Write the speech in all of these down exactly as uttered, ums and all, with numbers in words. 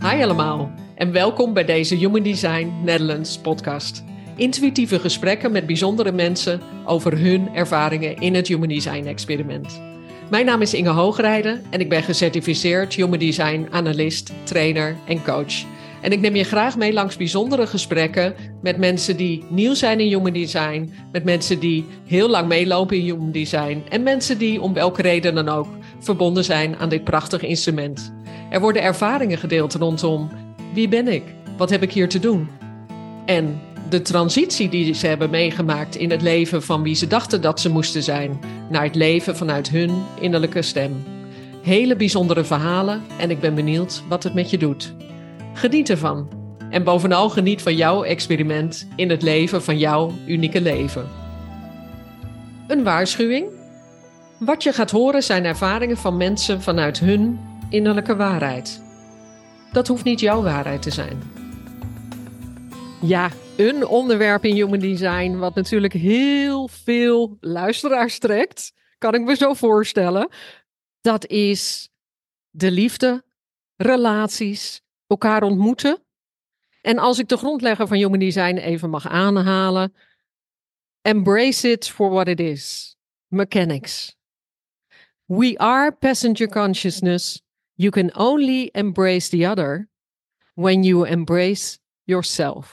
Hi allemaal en welkom bij deze Human Design Netherlands podcast. Intuïtieve gesprekken met bijzondere mensen over hun ervaringen in het Human Design experiment. Mijn naam is Inge Hoogrijden en ik ben gecertificeerd Human Design analist, trainer en coach. En ik neem je graag mee langs bijzondere gesprekken met mensen die nieuw zijn in Human Design, met mensen die heel lang meelopen in Human Design en mensen die om welke reden dan ook verbonden zijn aan dit prachtige instrument. Er worden ervaringen gedeeld rondom wie ben ik, wat heb ik hier te doen en de transitie die ze hebben meegemaakt in het leven van wie ze dachten dat ze moesten zijn, naar het leven vanuit hun innerlijke stem. Hele bijzondere verhalen en ik ben benieuwd wat het met je doet. Geniet ervan. En bovenal geniet van jouw experiment in het leven van jouw unieke leven. Een waarschuwing. Wat je gaat horen zijn ervaringen van mensen vanuit hun innerlijke waarheid. Dat hoeft niet jouw waarheid te zijn. Ja, een onderwerp in Human Design wat natuurlijk heel veel luisteraars trekt, kan ik me zo voorstellen. Dat is de liefde, relaties, elkaar ontmoeten. En als ik de grondlegger van Human Design even mag aanhalen. Embrace it for what it is. Mechanics. We are passenger consciousness. You can only embrace the other when you embrace yourself.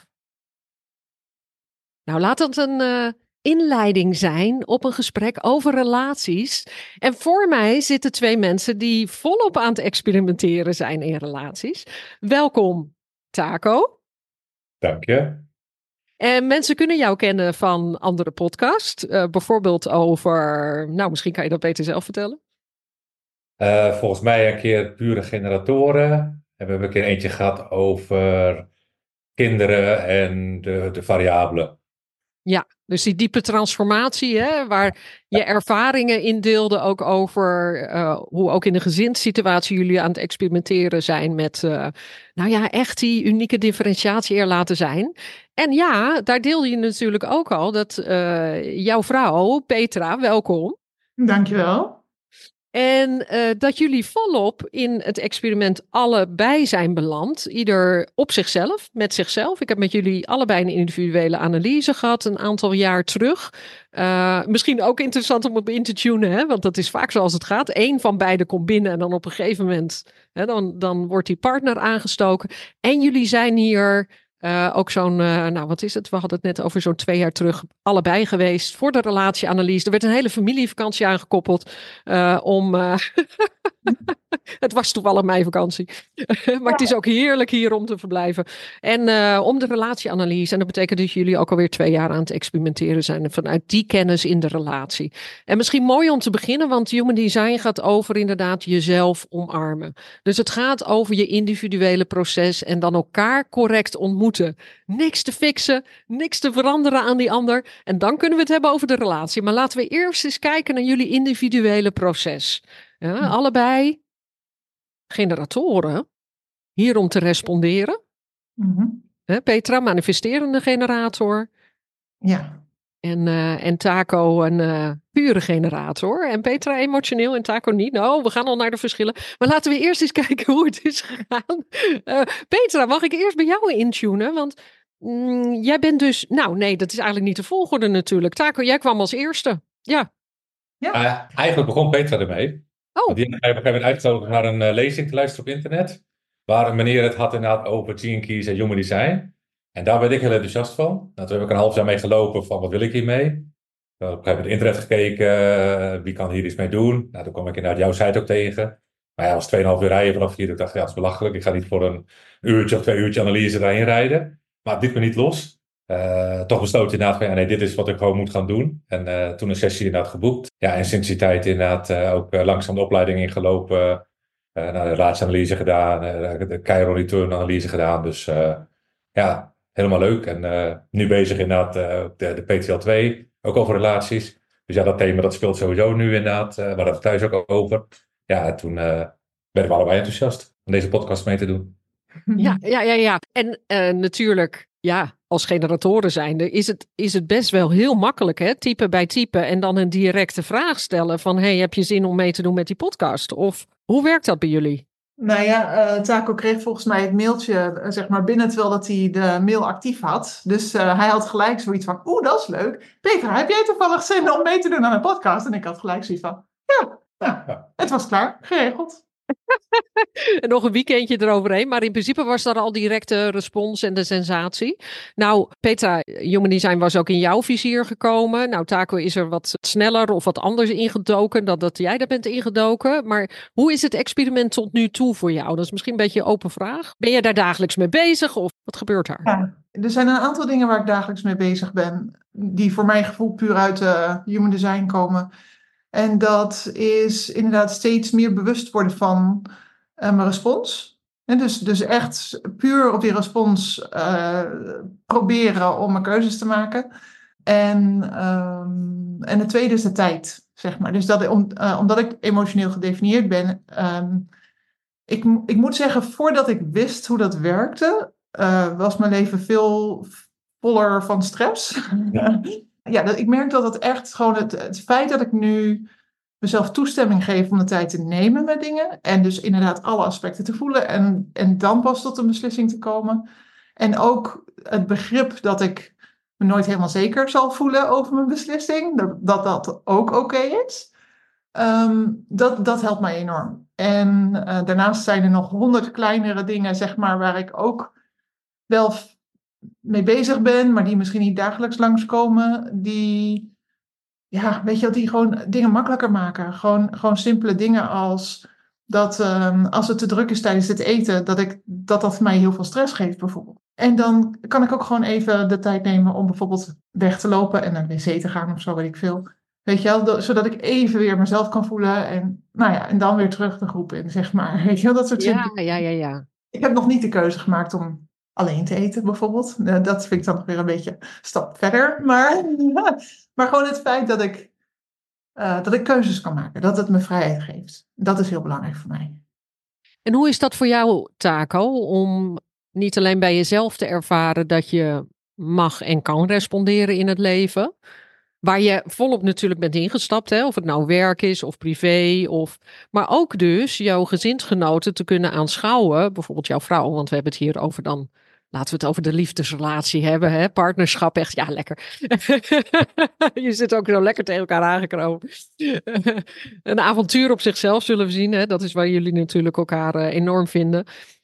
Nou, laat het een uh, inleiding zijn op een gesprek over relaties. En voor mij zitten twee mensen die volop aan het experimenteren zijn in relaties. Welkom, Taco. Dank je. En mensen kunnen jou kennen van andere podcasts. Uh, bijvoorbeeld over, nou misschien kan je dat beter zelf vertellen. Uh, volgens mij een keer pure generatoren. En we hebben een keer eentje gehad over kinderen en de, de variabelen. Ja, dus die diepe transformatie, hè, waar je ervaringen indeelde ook over uh, hoe ook in de gezinssituatie jullie aan het experimenteren zijn met, uh, nou ja, echt die unieke differentiatie er laten zijn. En ja, daar deel je natuurlijk ook al dat uh, jouw vrouw, Petra, welkom. Dankjewel. En uh, dat jullie volop in het experiment allebei zijn beland. Ieder op zichzelf, met zichzelf. Ik heb met jullie allebei een individuele analyse gehad een aantal jaar terug. Uh, misschien ook interessant om op in te tunen, hè? Want dat is vaak zoals het gaat. Eén van beiden komt binnen en dan op een gegeven moment hè, dan, dan wordt die partner aangestoken. En jullie zijn hier uh, ook zo'n, uh, nou wat is het? We hadden het net over zo'n twee jaar terug allebei geweest voor de relatieanalyse. Er werd een hele familievakantie aangekoppeld uh, om... Uh, het was toevallig mijn vakantie. Maar het is ook heerlijk hier om te verblijven. En uh, om de relatieanalyse. En dat betekent dat jullie ook alweer twee jaar aan het experimenteren zijn. Vanuit die kennis in de relatie. En misschien mooi om te beginnen. Want Human Design gaat over inderdaad jezelf omarmen. Dus het gaat over je individuele proces. En dan elkaar correct ontmoeten. Niks te fixen. Niks te veranderen aan die ander. En dan kunnen we het hebben over de relatie. Maar laten we eerst eens kijken naar jullie individuele proces. Ja, allebei generatoren, hier om te responderen. Mm-hmm. He, Petra, manifesterende generator. Ja. En, uh, en Taco, een uh, pure generator. En Petra emotioneel en Taco niet. Nou, we gaan al naar de verschillen. Maar laten we eerst eens kijken hoe het is gegaan. Uh, Petra, mag ik eerst bij jou intunen? Want mm, jij bent dus... Nou, nee, dat is eigenlijk niet de volgorde natuurlijk. Taco, jij kwam als eerste. Ja. ja. Uh, eigenlijk begon Petra ermee. Oh. Want die heeft op een gegeven moment uitgenodigd naar een uh, lezing te luisteren op internet. Waar een meneer het had inderdaad over Gene Keys en Human Design. En daar ben ik heel enthousiast van. Nou, toen heb ik een half jaar mee gelopen van wat wil ik hiermee. Ik heb op een gegeven moment internet gekeken. Uh, wie kan hier iets mee doen? Nou, toen kwam ik inderdaad jouw site ook tegen. Maar ja, dat was tweeënhalf uur rijden vanaf hier. Ik dacht, ja, dat is belachelijk. Ik ga niet voor een uurtje of twee uurtje analyse daarheen rijden. Maar het liet me niet los. Uh, toch besloot inderdaad van ja, nee, dit is wat ik gewoon moet gaan doen. En uh, toen een sessie inderdaad geboekt. Ja, en sinds die tijd inderdaad uh, ook uh, langzaam de opleiding ingelopen. Uh, naar de relatieanalyse gedaan. Uh, de Chiron Return analyse gedaan. Dus uh, ja, helemaal leuk. En uh, nu bezig inderdaad uh, de, de P T L twee. Ook over relaties. Dus ja, dat thema dat speelt sowieso nu inderdaad. Uh, we hadden het thuis ook over. Ja, toen uh, werden we allebei enthousiast om deze podcast mee te doen. Ja, ja, ja, ja. En uh, natuurlijk... Ja, als generatoren zijnde is het, is het best wel heel makkelijk, hè? Type bij type en dan een directe vraag stellen van, hey, heb je zin om mee te doen met die podcast? Of hoe werkt dat bij jullie? Nou ja, uh, Taco kreeg volgens mij het mailtje, uh, zeg maar, binnen terwijl dat hij de mail actief had. Dus uh, hij had gelijk zoiets van, oeh, dat is leuk. Petra, heb jij toevallig zin om mee te doen aan een podcast? En ik had gelijk zoiets van, ja, ja, ja. Het was klaar, geregeld. En nog een weekendje eroverheen. Maar in principe was dat al directe respons en de sensatie. Nou, Petra, Human Design was ook in jouw vizier gekomen. Nou, Taco is er wat sneller of wat anders ingedoken dan dat jij daar bent ingedoken. Maar hoe is het experiment tot nu toe voor jou? Dat is misschien een beetje een open vraag. Ben je daar dagelijks mee bezig of wat gebeurt daar? Ja, er zijn een aantal dingen waar ik dagelijks mee bezig ben. Die voor mijn gevoel puur uit uh, Human Design komen. En dat is inderdaad steeds meer bewust worden van uh, mijn respons. En dus, dus echt puur op die respons uh, proberen om mijn keuzes te maken. En, um, en het tweede is de tijd, zeg maar. Dus dat, om, uh, omdat ik emotioneel gedefinieerd ben. Um, ik, ik moet zeggen, voordat ik wist hoe dat werkte, uh, was mijn leven veel voller van stress. Ja. Ja, dat, ik merk dat het echt gewoon het, het feit dat ik nu mezelf toestemming geef om de tijd te nemen met dingen. En dus inderdaad alle aspecten te voelen. En, en dan pas tot een beslissing te komen. En ook het begrip dat ik me nooit helemaal zeker zal voelen over mijn beslissing. Dat dat, dat ook oké okay is. Um, dat, dat helpt mij enorm. En uh, daarnaast zijn er nog honderd kleinere dingen, zeg maar, waar ik ook wel mee bezig ben, maar die misschien niet dagelijks langskomen, die, ja, weet je, die gewoon dingen makkelijker maken. Gewoon, gewoon simpele dingen als dat um, als het te druk is tijdens het eten, dat, ik, dat dat mij heel veel stress geeft bijvoorbeeld. En dan kan ik ook gewoon even de tijd nemen om bijvoorbeeld weg te lopen en naar de wc te gaan of zo, weet ik veel. Weet je wel, zodat ik even weer mezelf kan voelen en, nou ja, en dan weer terug de groep in, zeg maar. Weet je wel, dat soort ja, ja, ja, ja. Ik heb nog niet de keuze gemaakt om alleen te eten, bijvoorbeeld. Dat vind ik dan nog weer een beetje een stap verder. Maar, maar gewoon het feit dat ik, uh, dat ik keuzes kan maken. Dat het me vrijheid geeft. Dat is heel belangrijk voor mij. En hoe is dat voor jou, Taco? Om niet alleen bij jezelf te ervaren dat je mag en kan responderen in het leven. Waar je volop natuurlijk bent ingestapt. Hè? Of het nou werk is of privé. Of... Maar ook dus jouw gezinsgenoten te kunnen aanschouwen. Bijvoorbeeld jouw vrouw. Want we hebben het hier over dan... Laten we het over de liefdesrelatie hebben. Hè? Partnerschap, echt, ja, lekker. Je zit ook zo lekker tegen elkaar aangekropen. Een avontuur op zichzelf zullen we zien. Hè? Dat is waar jullie natuurlijk elkaar uh, enorm vinden.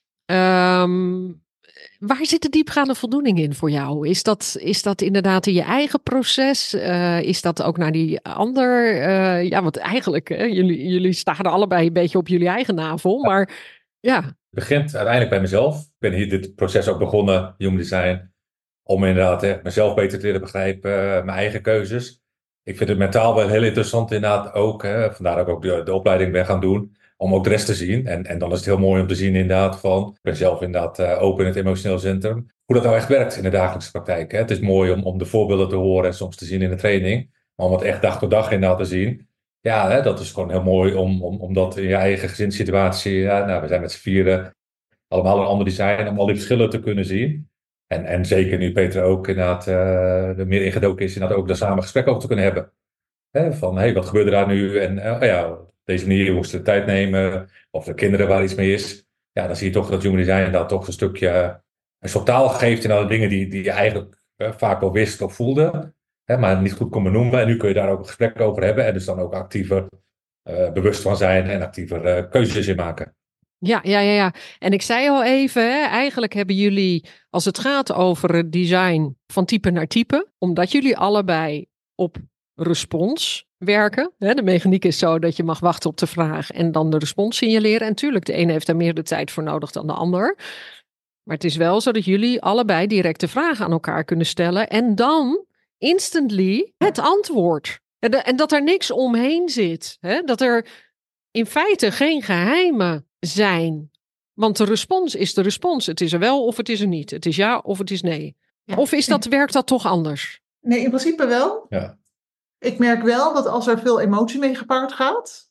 Um, waar zit de diepgaande voldoening in voor jou? Is dat, is dat inderdaad in je eigen proces? Uh, is dat ook naar die ander? Uh, ja, want eigenlijk, hè, jullie, jullie staan allebei een beetje op jullie eigen navel. Maar ja... Het begint uiteindelijk bij mezelf. Ik ben hier dit proces ook begonnen, Human Design, om inderdaad hè, mezelf beter te leren begrijpen, uh, mijn eigen keuzes. Ik vind het mentaal wel heel interessant inderdaad ook, hè, vandaar dat ik ook de, de opleiding ben gaan doen, om ook de rest te zien. En, en dan is het heel mooi om te zien inderdaad van, ik ben zelf inderdaad uh, open in het emotioneel centrum, hoe dat nou echt werkt in de dagelijkse praktijk. Hè. Het is mooi om, om de voorbeelden te horen en soms te zien in de training, maar om het echt dag tot dag inderdaad te zien. Ja, hè, dat is gewoon heel mooi om, om, om dat in je eigen gezinssituatie, ja, nou, we zijn met z'n vieren, allemaal een ander design, om al die verschillen te kunnen zien. En, en zeker nu Petra ook inderdaad uh, er meer ingedoken is, inderdaad ook daar samen gesprek over te kunnen hebben. Hè, van, hé, hey, wat gebeurde daar nu? En uh, ja, op deze manier moesten we de tijd nemen, of de kinderen waar iets mee is. Ja, dan zie je toch dat Human Design dat toch een stukje, een soort taal geeft in alle dingen die, die je eigenlijk uh, vaak wel wist of voelde. Hè, maar niet goed kon benoemen. En nu kun je daar ook een gesprek over hebben. En dus dan ook actiever uh, bewust van zijn en actiever uh, keuzes in maken. Ja, ja, ja, ja. En ik zei al even, hè, eigenlijk hebben jullie, als het gaat over het design van type naar type, omdat jullie allebei op respons werken. Hè, de mechaniek is zo dat je mag wachten op de vraag en dan de respons signaleren. En tuurlijk, de ene heeft daar meer de tijd voor nodig dan de ander. Maar het is wel zo dat jullie allebei directe vragen aan elkaar kunnen stellen en dan instantly het antwoord. En, de, en dat er niks omheen zit. Hè? Dat er in feite geen geheimen zijn. Want de respons is de respons. Het is er wel of het is er niet. Het is ja of het is nee. Ja. Of is dat, werkt dat toch anders? Nee, in principe wel. Ja. Ik merk wel dat als er veel emotie mee gepaard gaat,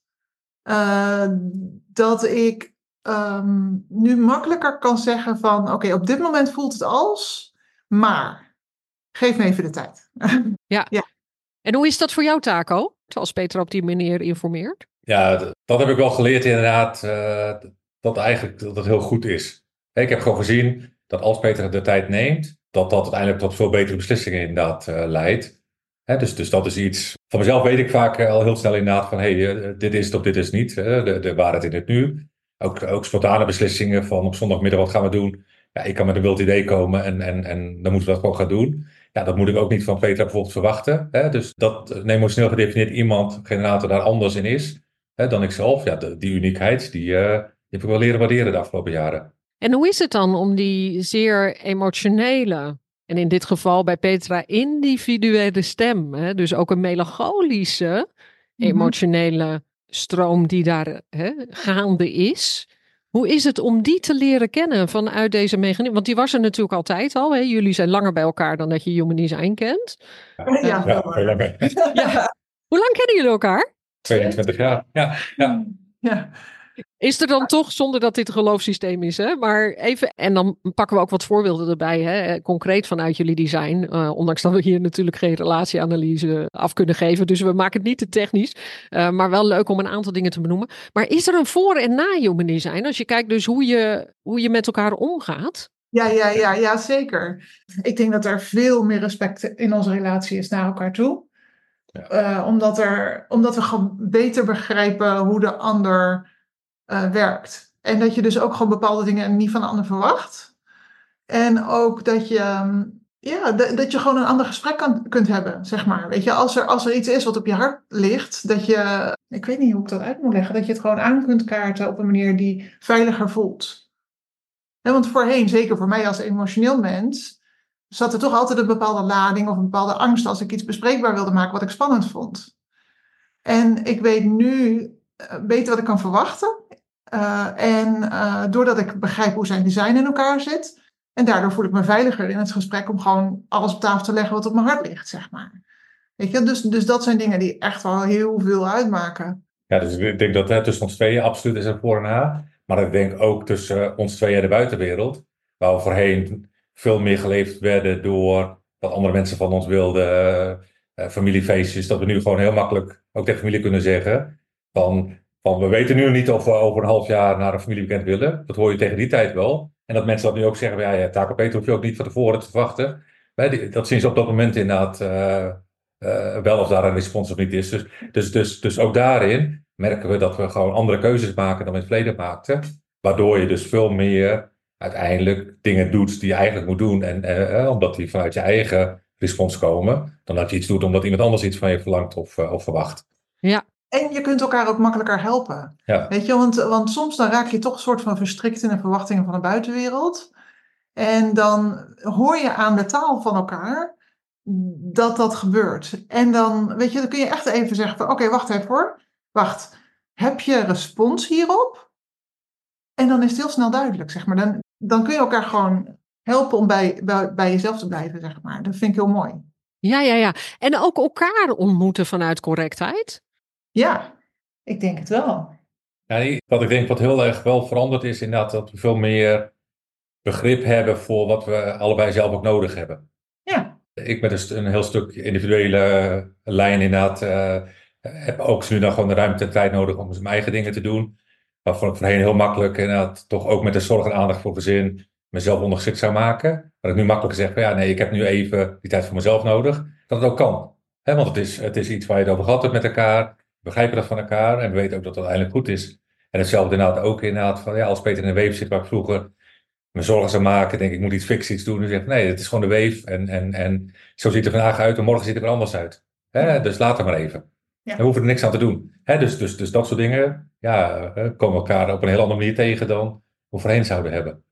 uh, dat ik um, nu makkelijker kan zeggen van, oké, okay, op dit moment voelt het als, maar geef me even de tijd. Ja. ja. En hoe is dat voor jou, Taco? Als Petra op die manier informeert? Ja, dat heb ik wel geleerd inderdaad. Uh, dat eigenlijk dat het heel goed is. Ik heb gewoon gezien dat als Peter de tijd neemt, dat dat uiteindelijk tot veel betere beslissingen inderdaad uh, leidt. Hè, dus, dus dat is iets. Van mezelf weet ik vaak uh, al heel snel inderdaad van hé, hey, uh, dit is het of dit is niet. Uh, de, de waarheid in het nu. Ook, ook spontane beslissingen van op zondagmiddag wat gaan we doen. Ja, ik kan met een wild idee komen en, en, en dan moeten we dat gewoon gaan doen. Ja, dat moet ik ook niet van Petra bijvoorbeeld verwachten. Hè? Dus dat een emotioneel gedefinieerd iemand, generator, daar anders in is hè, dan ikzelf. Ja, de, die uniekheid, die, uh, die heb ik wel leren waarderen de afgelopen jaren. En hoe is het dan om die zeer emotionele, en in dit geval bij Petra individuele stem, hè, dus ook een melancholische, emotionele mm-hmm. stroom die daar hè, gaande is. Hoe is het om die te leren kennen vanuit deze mechanisme? Want die was er natuurlijk altijd al. Hè? Jullie zijn langer bij elkaar dan dat je Human Design kent. Ja, ja, ja heel lang. Ja. Hoe lang kennen jullie elkaar? tweeëntwintig jaar. Ja, ja. ja. Is er dan toch, zonder dat dit een geloofssysteem is, hè, maar even, en dan pakken we ook wat voorbeelden erbij, hè, concreet vanuit jullie design, uh, ondanks dat we hier natuurlijk geen relatieanalyse af kunnen geven, dus we maken het niet te technisch, uh, maar wel leuk om een aantal dingen te benoemen. Maar is er een voor- en na Human Design, als je kijkt dus hoe je, hoe je met elkaar omgaat? Ja, ja, ja, ja, zeker. Ik denk dat er veel meer respect in onze relatie is naar elkaar toe. Ja. Uh, omdat, er, omdat we gewoon beter begrijpen hoe de ander Uh, werkt. En dat je dus ook gewoon bepaalde dingen niet van de ander verwacht. En ook dat je, um, ja, d- dat je gewoon een ander gesprek kan, kunt hebben, zeg maar. Weet je, als er, als er iets is wat op je hart ligt, dat je, ik weet niet hoe ik dat uit moet leggen, dat je het gewoon aan kunt kaarten op een manier die veiliger voelt. Ja, want voorheen, zeker voor mij als emotioneel mens, zat er toch altijd een bepaalde lading of een bepaalde angst als ik iets bespreekbaar wilde maken wat ik spannend vond. En ik weet nu uh, beter wat ik kan verwachten. Uh, en uh, doordat ik begrijp hoe zijn design in elkaar zit. En daardoor voel ik me veiliger in het gesprek om gewoon alles op tafel te leggen wat op mijn hart ligt, zeg maar. Weet je? Dus, dus dat zijn dingen die echt wel heel veel uitmaken. Ja, dus ik denk dat hè, tussen ons tweeën absoluut is er voor en na. Maar ik denk ook tussen uh, ons tweeën en de buitenwereld. Waar we voorheen veel meer geleefd werden door wat andere mensen van ons wilden. Uh, uh, familiefeestjes. Dat we nu gewoon heel makkelijk ook tegen familie kunnen zeggen van... Van, we weten nu niet of we over een half jaar naar een familieweekend willen. Dat hoor je tegen die tijd wel. En dat mensen dat nu ook zeggen, ja, ja taak op eten hoef je ook niet van tevoren te verwachten. Dat zien ze op dat moment inderdaad uh, uh, wel of daar een respons of niet is. Dus, dus, dus, dus ook daarin merken we dat we gewoon andere keuzes maken dan we in het verleden maakten. Waardoor je dus veel meer uiteindelijk dingen doet die je eigenlijk moet doen. En uh, omdat die vanuit je eigen respons komen. Dan dat je iets doet omdat iemand anders iets van je verlangt of, uh, of verwacht. Ja. En je kunt elkaar ook makkelijker helpen. Ja. Weet je, want, want soms dan raak je toch een soort van verstrikt in de verwachtingen van de buitenwereld. En dan hoor je aan de taal van elkaar dat dat gebeurt. En dan, weet je, dan kun je echt even zeggen van, oké, okay, wacht even hoor. Wacht, heb je respons hierop? En dan is het heel snel duidelijk, zeg maar. Dan, dan kun je elkaar gewoon helpen om bij, bij, bij jezelf te blijven, zeg maar. Dat vind ik heel mooi. Ja, ja, ja. En ook elkaar ontmoeten vanuit correctheid. Ja, ik denk het wel. Ja, wat ik denk wat heel erg wel veranderd is inderdaad dat we veel meer begrip hebben voor wat we allebei zelf ook nodig hebben. Ja. Ik met een, een heel stuk individuele lijn inderdaad uh, heb ook nu dan gewoon de ruimte en tijd nodig om mijn eigen dingen te doen. Waarvan ik voorheen heel makkelijk inderdaad toch ook met de zorg en aandacht voor gezin mezelf ondergeschikt zou maken. Dat ik nu makkelijk zeg van ja nee, ik heb nu even die tijd voor mezelf nodig. Dat het ook kan. He, want het is, het is iets waar je het over gehad hebt met elkaar. We begrijpen dat van elkaar en we weten ook dat het uiteindelijk goed is. En hetzelfde inderdaad ook inderdaad van ja, als Peter in een weef zit waar ik vroeger me zorgen zou maken, denk ik, ik moet iets fixen, iets doen. En dan zeg ik, nee, het is gewoon de weef en, en, en zo ziet het er vandaag uit en morgen ziet het er anders uit. He, dus laat het maar even. Ja. We hoeven er niks aan te doen. He, dus, dus, dus dat soort dingen ja, komen elkaar op een heel andere manier tegen dan we voorheen zouden hebben.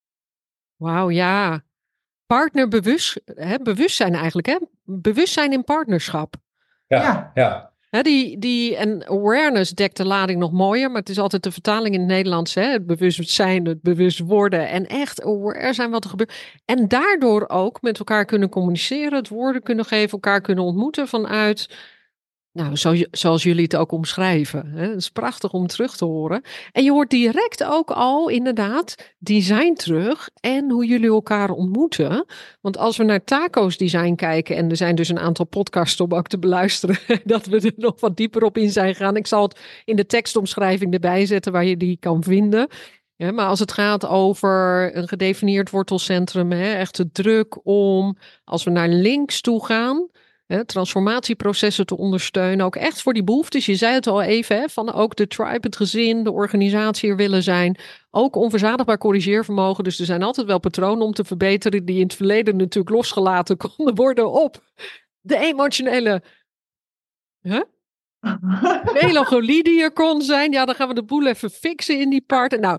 Wauw, ja. Partnerbewust, hè, bewustzijn eigenlijk, hè? Bewustzijn in partnerschap. Ja, ja. ja. Hè, die, die, en awareness dekt de lading nog mooier, maar het is altijd de vertaling in het Nederlands. Hè? Het bewustzijn, het bewust worden en echt aware zijn wat er gebeurt. En daardoor ook met elkaar kunnen communiceren, het woorden kunnen geven, elkaar kunnen ontmoeten vanuit... Nou, zo, zoals jullie het ook omschrijven. Hè? Dat is prachtig om terug te horen. En je hoort direct ook al inderdaad design terug en hoe jullie elkaar ontmoeten. Want als we naar Taco's design kijken, en er zijn dus een aantal podcasts om ook te beluisteren, dat we er nog wat dieper op in zijn gegaan. Ik zal het in de tekstomschrijving erbij zetten waar je die kan vinden. Ja, maar als het gaat over een gedefinieerd wortelcentrum, hè, echt de druk om, als we naar links toe gaan, hè, transformatieprocessen te ondersteunen, ook echt voor die behoeftes. Je zei het al even, hè, van ook de tribe, het gezin, de organisatie er willen zijn. Ook onverzadigbaar corrigeervermogen. Dus er zijn altijd wel patronen om te verbeteren die in het verleden natuurlijk losgelaten konden worden op de emotionele... Huh? melancholie die er kon zijn. Ja, dan gaan we de boel even fixen in die part. Nou.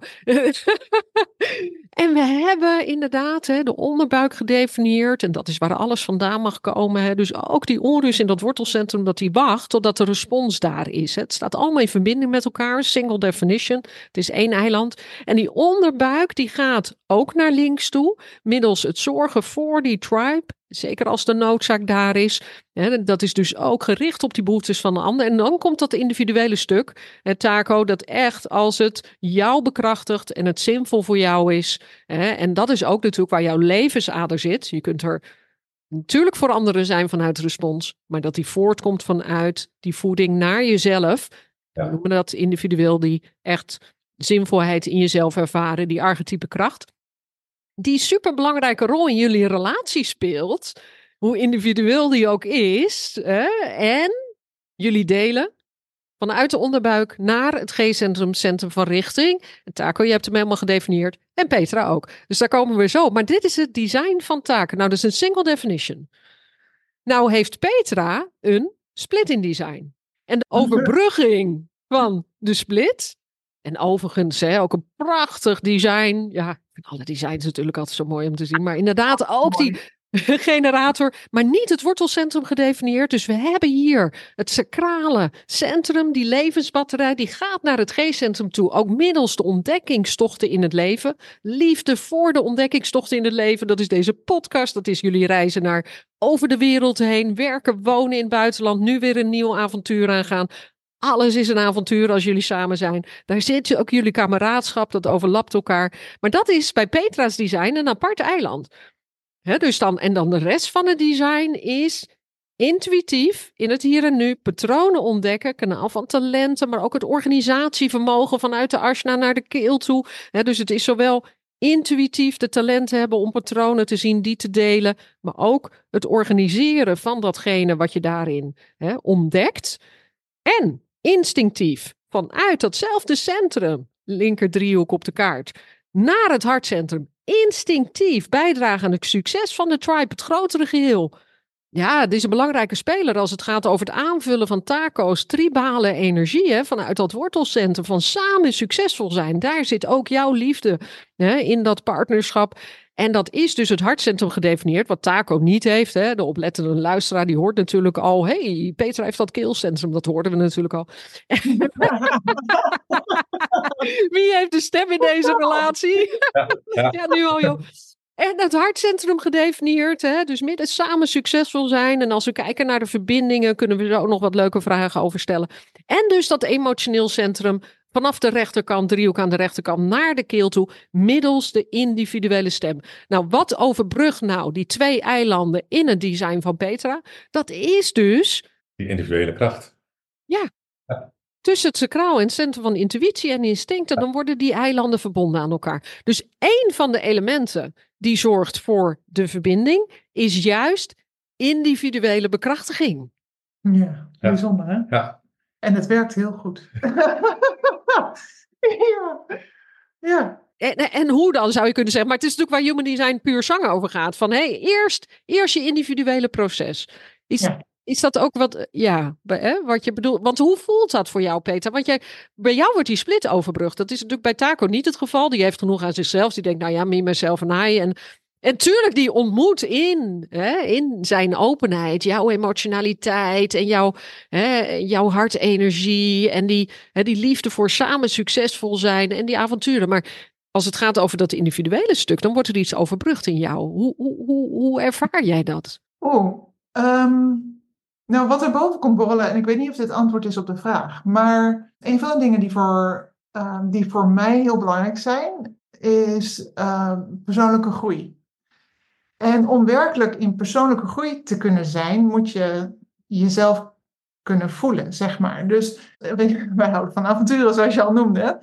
En we hebben inderdaad hè, de onderbuik gedefinieerd. En dat is waar alles vandaan mag komen. Hè. Dus ook die onrust in dat wortelcentrum, dat die wacht totdat de respons daar is. Hè. Het staat allemaal in verbinding met elkaar. Single definition. Het is één eiland. En die onderbuik die gaat ook naar links toe. Middels het zorgen voor die tribe. Zeker als de noodzaak daar is. Hè, dat is dus ook gericht op die behoeftes van de ander. En dan komt dat individuele stuk. Het Taco, dat echt als het jou bekrachtigt en het zinvol voor jou is. Hè, en dat is ook natuurlijk waar jouw levensader zit. Je kunt er natuurlijk voor anderen zijn vanuit respons. Maar dat die voortkomt vanuit die voeding naar jezelf. Ja. We noemen dat individueel die echt zinvolheid in jezelf ervaren. Die archetype kracht. Die superbelangrijke rol in jullie relatie speelt. Hoe individueel die ook is. Hè? En jullie delen vanuit de onderbuik naar het G-centrum, centrum van richting. En Taco, je hebt hem helemaal gedefinieerd. En Petra ook. Dus daar komen we zo. Maar dit is het design van taken. Nou, dat is een single definition. Nou heeft Petra een splitting design. En de overbrugging van de split. En overigens hè, ook een prachtig design. Ja, ik vind alle designs natuurlijk altijd zo mooi om te zien. Maar inderdaad ook die generator. Maar niet het wortelcentrum gedefinieerd. Dus we hebben hier het sacrale centrum. Die levensbatterij die gaat naar het G-centrum toe. Ook middels de ontdekkingstochten in het leven. Liefde voor de ontdekkingstochten in het leven. Dat is deze podcast. Dat is jullie reizen naar over de wereld heen. Werken, wonen in het buitenland. Nu weer een nieuw avontuur aangaan. Alles is een avontuur als jullie samen zijn. Daar zit ook jullie kameraadschap, dat overlapt elkaar. Maar dat is bij Petra's design een apart eiland. He, dus dan, en dan de rest van het design is intuïtief in het hier en nu. Patronen ontdekken, kanaal van talenten, maar ook het organisatievermogen vanuit de asana naar de keel toe. He, dus het is zowel intuïtief de talenten hebben om patronen te zien, die te delen. Maar ook het organiseren van datgene wat je daarin he, ontdekt. En instinctief vanuit datzelfde centrum, linker driehoek op de kaart, naar het hartcentrum. Instinctief bijdragen aan het succes van de tribe, het grotere geheel. Ja, dit is een belangrijke speler als het gaat over het aanvullen van Taco's tribale energie. Hè, vanuit dat wortelcentrum van samen succesvol zijn. Daar zit ook jouw liefde hè, in dat partnerschap. En dat is dus het hartcentrum gedefinieerd, wat Taco niet heeft. Hè. De oplettende luisteraar die hoort natuurlijk al, hey, Petra heeft dat keelcentrum, dat hoorden we natuurlijk al. Wie heeft de stem in deze relatie? Ja, ja. ja nu al joh. En het hartcentrum gedefinieerd, hè? Dus midden samen succesvol zijn. En als we kijken naar de verbindingen, kunnen we er ook nog wat leuke vragen over stellen. En dus dat emotioneel centrum vanaf de rechterkant, driehoek aan de rechterkant, naar de keel toe, middels de individuele stem. Nou, wat overbrugt nou die twee eilanden in het design van Petra? Dat is dus... die individuele kracht. Ja. ja. Tussen het sacraal en het centrum van intuïtie en instincten, dan worden die eilanden verbonden aan elkaar. Dus één van de elementen die zorgt voor de verbinding, is juist individuele bekrachtiging. Ja, bijzonder hè? Ja. En het werkt heel goed. ja. ja. En, en hoe dan, zou je kunnen zeggen. Maar het is natuurlijk waar Human Design puur zang over gaat. Van hey, eerst, eerst je individuele proces. Is, ja. is dat ook wat, ja, hè, wat je bedoelt? Want hoe voelt dat voor jou, Peter? Want jij, bij jou wordt die split overbrugd. Dat is natuurlijk bij Taco niet het geval. Die heeft genoeg aan zichzelf. Die denkt, nou ja, me, myself en I. En, en tuurlijk, die ontmoet in, hè, in zijn openheid, jouw emotionaliteit en jouw, hè, jouw hartenergie. En die, hè, die liefde voor samen succesvol zijn en die avonturen. Maar als het gaat over dat individuele stuk, dan wordt er iets overbrugd in jou. Hoe, hoe, hoe, hoe ervaar jij dat? Oh, um, nou wat er boven komt borrelen, en ik weet niet of dit antwoord is op de vraag, maar een van de dingen die voor, uh, die voor mij heel belangrijk zijn, is uh, persoonlijke groei. En om werkelijk in persoonlijke groei te kunnen zijn, moet je jezelf kunnen voelen, zeg maar. Dus wij houden van avonturen, zoals je al noemde.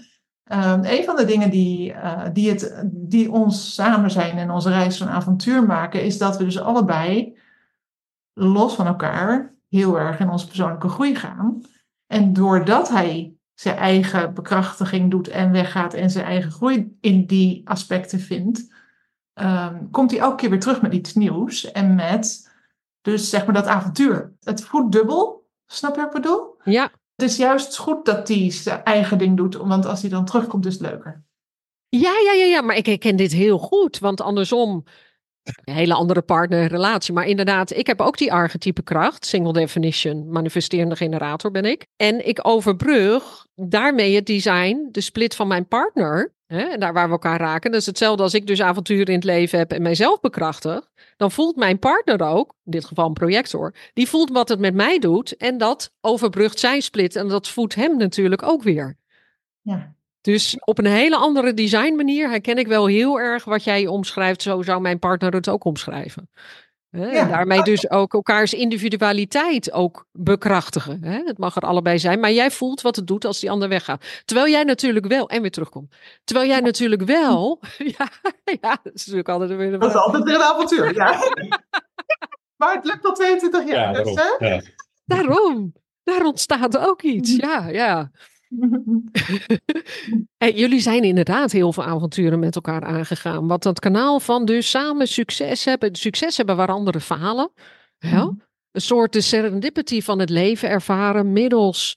Um, een van de dingen die, uh, die, het, die ons samen zijn en onze reis van avontuur maken, is dat we dus allebei los van elkaar heel erg in onze persoonlijke groei gaan. En doordat hij zijn eigen bekrachtiging doet en weggaat en zijn eigen groei in die aspecten vindt, um, komt hij elke keer weer terug met iets nieuws en met dus zeg maar dat avontuur. Het voelt dubbel, snap je wat ik bedoel? Ja. Het is juist goed dat hij zijn eigen ding doet, want als hij dan terugkomt is het leuker. Ja, ja, ja, ja, maar ik herken dit heel goed, want andersom, een hele andere partnerrelatie. Maar inderdaad, ik heb ook die archetype kracht, single definition, manifesterende generator ben ik. En ik overbrug daarmee het design, de split van mijn partner, hè, en daar waar we elkaar raken. Dat is hetzelfde als ik dus avonturen in het leven heb en mijzelf bekrachtig. Dan voelt mijn partner ook, in dit geval een projector, die voelt wat het met mij doet. En dat overbrugt zijn split en dat voedt hem natuurlijk ook weer. Ja. Dus op een hele andere designmanier herken ik wel heel erg wat jij omschrijft. Zo zou mijn partner het ook omschrijven. Hè? Ja. En daarmee dus ook elkaars individualiteit ook bekrachtigen. Hè? Het mag er allebei zijn, maar jij voelt wat het doet als die ander weggaat. Terwijl jij natuurlijk wel, en weer terugkomt. Terwijl jij natuurlijk wel, ja, ja, dat is natuurlijk altijd weer een Dat is altijd weer een avontuur, ja. Maar het lukt al tweeëntwintig jaar. Ja, dus, daarom. hè? Ja. Daarom, daar ontstaat ook iets. Ja, ja. Hey, jullie zijn inderdaad heel veel avonturen met elkaar aangegaan. Wat dat kanaal van dus samen succes hebben, succes hebben waar anderen falen. Ja? Mhm. Een soort de serendipity van het leven ervaren middels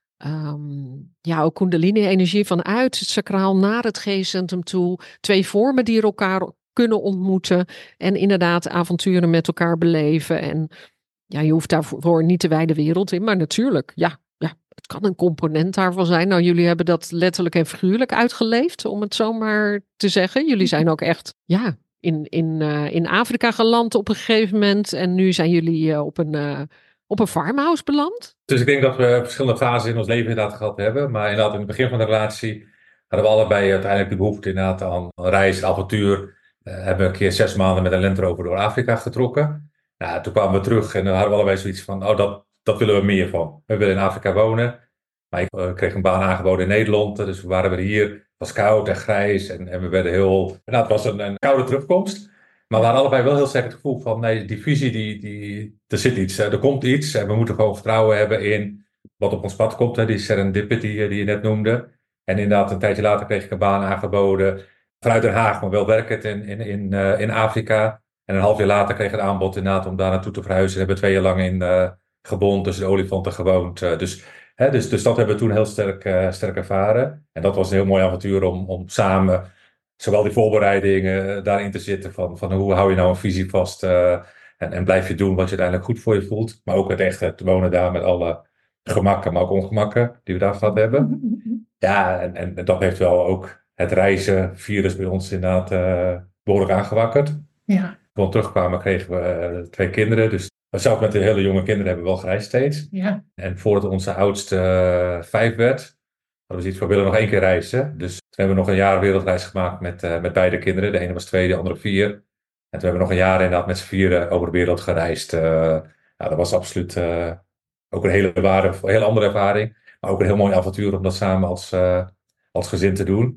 um, ja, ook kundalini-energie vanuit het sacraal naar het geestcentrum toe. Twee vormen die elkaar kunnen ontmoeten en inderdaad avonturen met elkaar beleven. En ja, je hoeft daarvoor niet de wijde wereld in, maar natuurlijk, ja. Ja, het kan een component daarvan zijn. Nou, jullie hebben dat letterlijk en figuurlijk uitgeleefd, om het zo maar te zeggen. Jullie zijn ook echt, ja, in, in, uh, in Afrika geland op een gegeven moment. En nu zijn jullie uh, op een, uh, op een farmhouse beland. Dus ik denk dat we verschillende fasen in ons leven inderdaad gehad hebben. Maar inderdaad, in het begin van de relatie hadden we allebei uiteindelijk de behoefte inderdaad aan reis, avontuur. Uh, hebben we een keer zes maanden met een Land Rover door Afrika getrokken. Nou, toen kwamen we terug en dan hadden we allebei zoiets van, oh, dat... Dat willen we meer van. We willen in Afrika wonen. Maar ik uh, kreeg een baan aangeboden in Nederland. Dus we waren weer hier. Het was koud en grijs. En, en we werden heel... Nou, het was een, een koude terugkomst. Maar we hadden allebei wel heel sterk het gevoel van... Nee, die visie, die, die, er zit iets. Er komt iets. En we moeten gewoon vertrouwen hebben in wat op ons pad komt. Hè, die serendipity die je net noemde. En inderdaad, een tijdje later kreeg ik een baan aangeboden. Vanuit Den Haag, maar wel werkend in, in, in, uh, in Afrika. En een half jaar later kreeg ik het aanbod inderdaad om daar naartoe te verhuizen. We hebben twee jaar lang in... Uh, Gabon tussen de olifanten gewoond. Uh, dus, hè, dus, dus dat hebben we toen heel sterk, uh, sterk ervaren. En dat was een heel mooi avontuur om, om samen, zowel die voorbereidingen uh, daarin te zitten. Van, van hoe hou je nou een visie vast uh, en, en blijf je doen wat je uiteindelijk goed voor je voelt. Maar ook het echte te wonen daar met alle gemakken, maar ook ongemakken die we daar gehad hebben. Ja, en, en dat heeft wel ook het reizen virus bij ons inderdaad uh, behoorlijk aangewakkerd. Ja. Toen we terugkwamen kregen we uh, twee kinderen. Dus zelfs met de hele jonge kinderen hebben we wel gereisd steeds. Ja. En voordat onze oudste uh, vijf werd, hadden we zoiets van, we willen nog één keer reizen. Dus toen hebben we nog een jaar wereldreis gemaakt met, uh, met beide kinderen. De ene was twee, de andere vier. En toen hebben we nog een jaar inderdaad met z'n vieren over de wereld gereisd. Uh, nou, dat was absoluut uh, ook een hele, waarde, een hele andere ervaring. Maar ook een heel mooi avontuur om dat samen als, uh, als gezin te doen.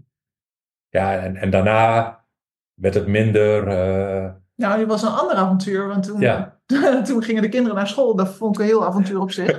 Ja, en, en daarna werd het minder... Uh, Nou, dit was een ander avontuur, want toen, ja. toen gingen de kinderen naar school. Dat vond ik een heel avontuur op zich.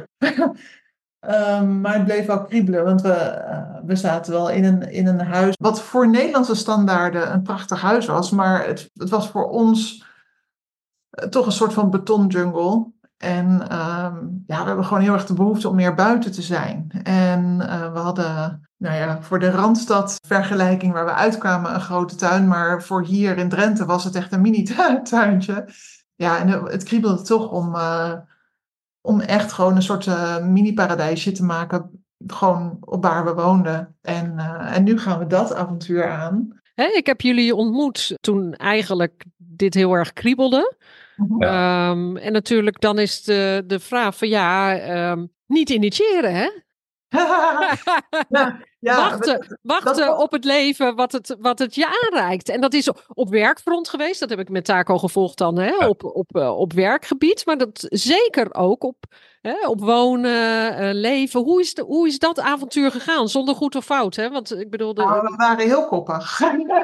um, maar het bleef wel kriebelen, want we, uh, we zaten wel in een, in een huis wat voor Nederlandse standaarden een prachtig huis was. Maar het, het was voor ons uh, toch een soort van betonjungle. En um, ja, we hebben gewoon heel erg de behoefte om meer buiten te zijn. En uh, we hadden... Nou ja, voor de Randstad vergelijking waar we uitkwamen een grote tuin. Maar voor hier in Drenthe was het echt een mini-tuintje. Ja, en het kriebelde toch om, uh, om echt gewoon een soort uh, mini-paradijsje te maken. Gewoon op waar we woonden. En, uh, en nu gaan we dat avontuur aan. Hey, ik heb jullie ontmoet toen eigenlijk dit heel erg kriebelde. Ja. Um, en natuurlijk dan is de, de vraag van ja, um, niet initiëren hè. Ja, ja, wachten dat, wachten dat, op het leven wat het, wat het je aanreikt. En dat is op werkfront geweest. Dat heb ik met Taco gevolgd dan, hè, Ja. op, op, uh, op werkgebied. Maar dat zeker ook op, hè, op wonen, uh, leven. Hoe is, de, hoe is dat avontuur gegaan? Zonder goed of fout, hè? Want ik bedoel... De, nou, we waren heel koppig.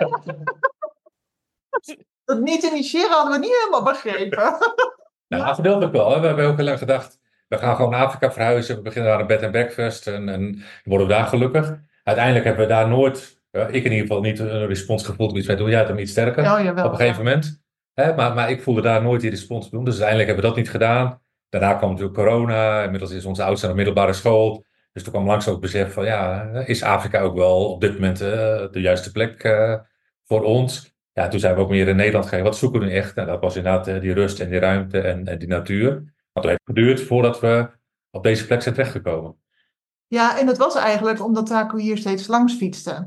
Dat niet initiëren hadden we niet helemaal begrepen. Nou, ja. Verdeeld ook wel. Hè. We hebben ook heel lang gedacht, we gaan gewoon naar Afrika verhuizen. We beginnen daar een bed en breakfast en, en worden we daar gelukkig. Uiteindelijk hebben we daar nooit, uh, ik in ieder geval, niet een respons gevoeld. Iets, doe jij het dan iets sterker Oh, jawel, op een gegeven ja. moment. Hè, maar, maar ik voelde daar nooit die respons doen. Dus uiteindelijk hebben we dat niet gedaan. Daarna kwam natuurlijk corona. Inmiddels is onze oudste naar de middelbare school. Dus toen kwam langs ook het besef van, ja, is Afrika ook wel op dit moment uh, de juiste plek uh, voor ons? Ja, toen zijn we ook meer in Nederland gegaan. Wat zoeken we nu echt? Nou, dat was inderdaad uh, die rust en die ruimte en, en die natuur. Want het heeft geduurd voordat we op deze plek zijn terechtgekomen. Ja, en dat was eigenlijk omdat Taco hier steeds langs fietste.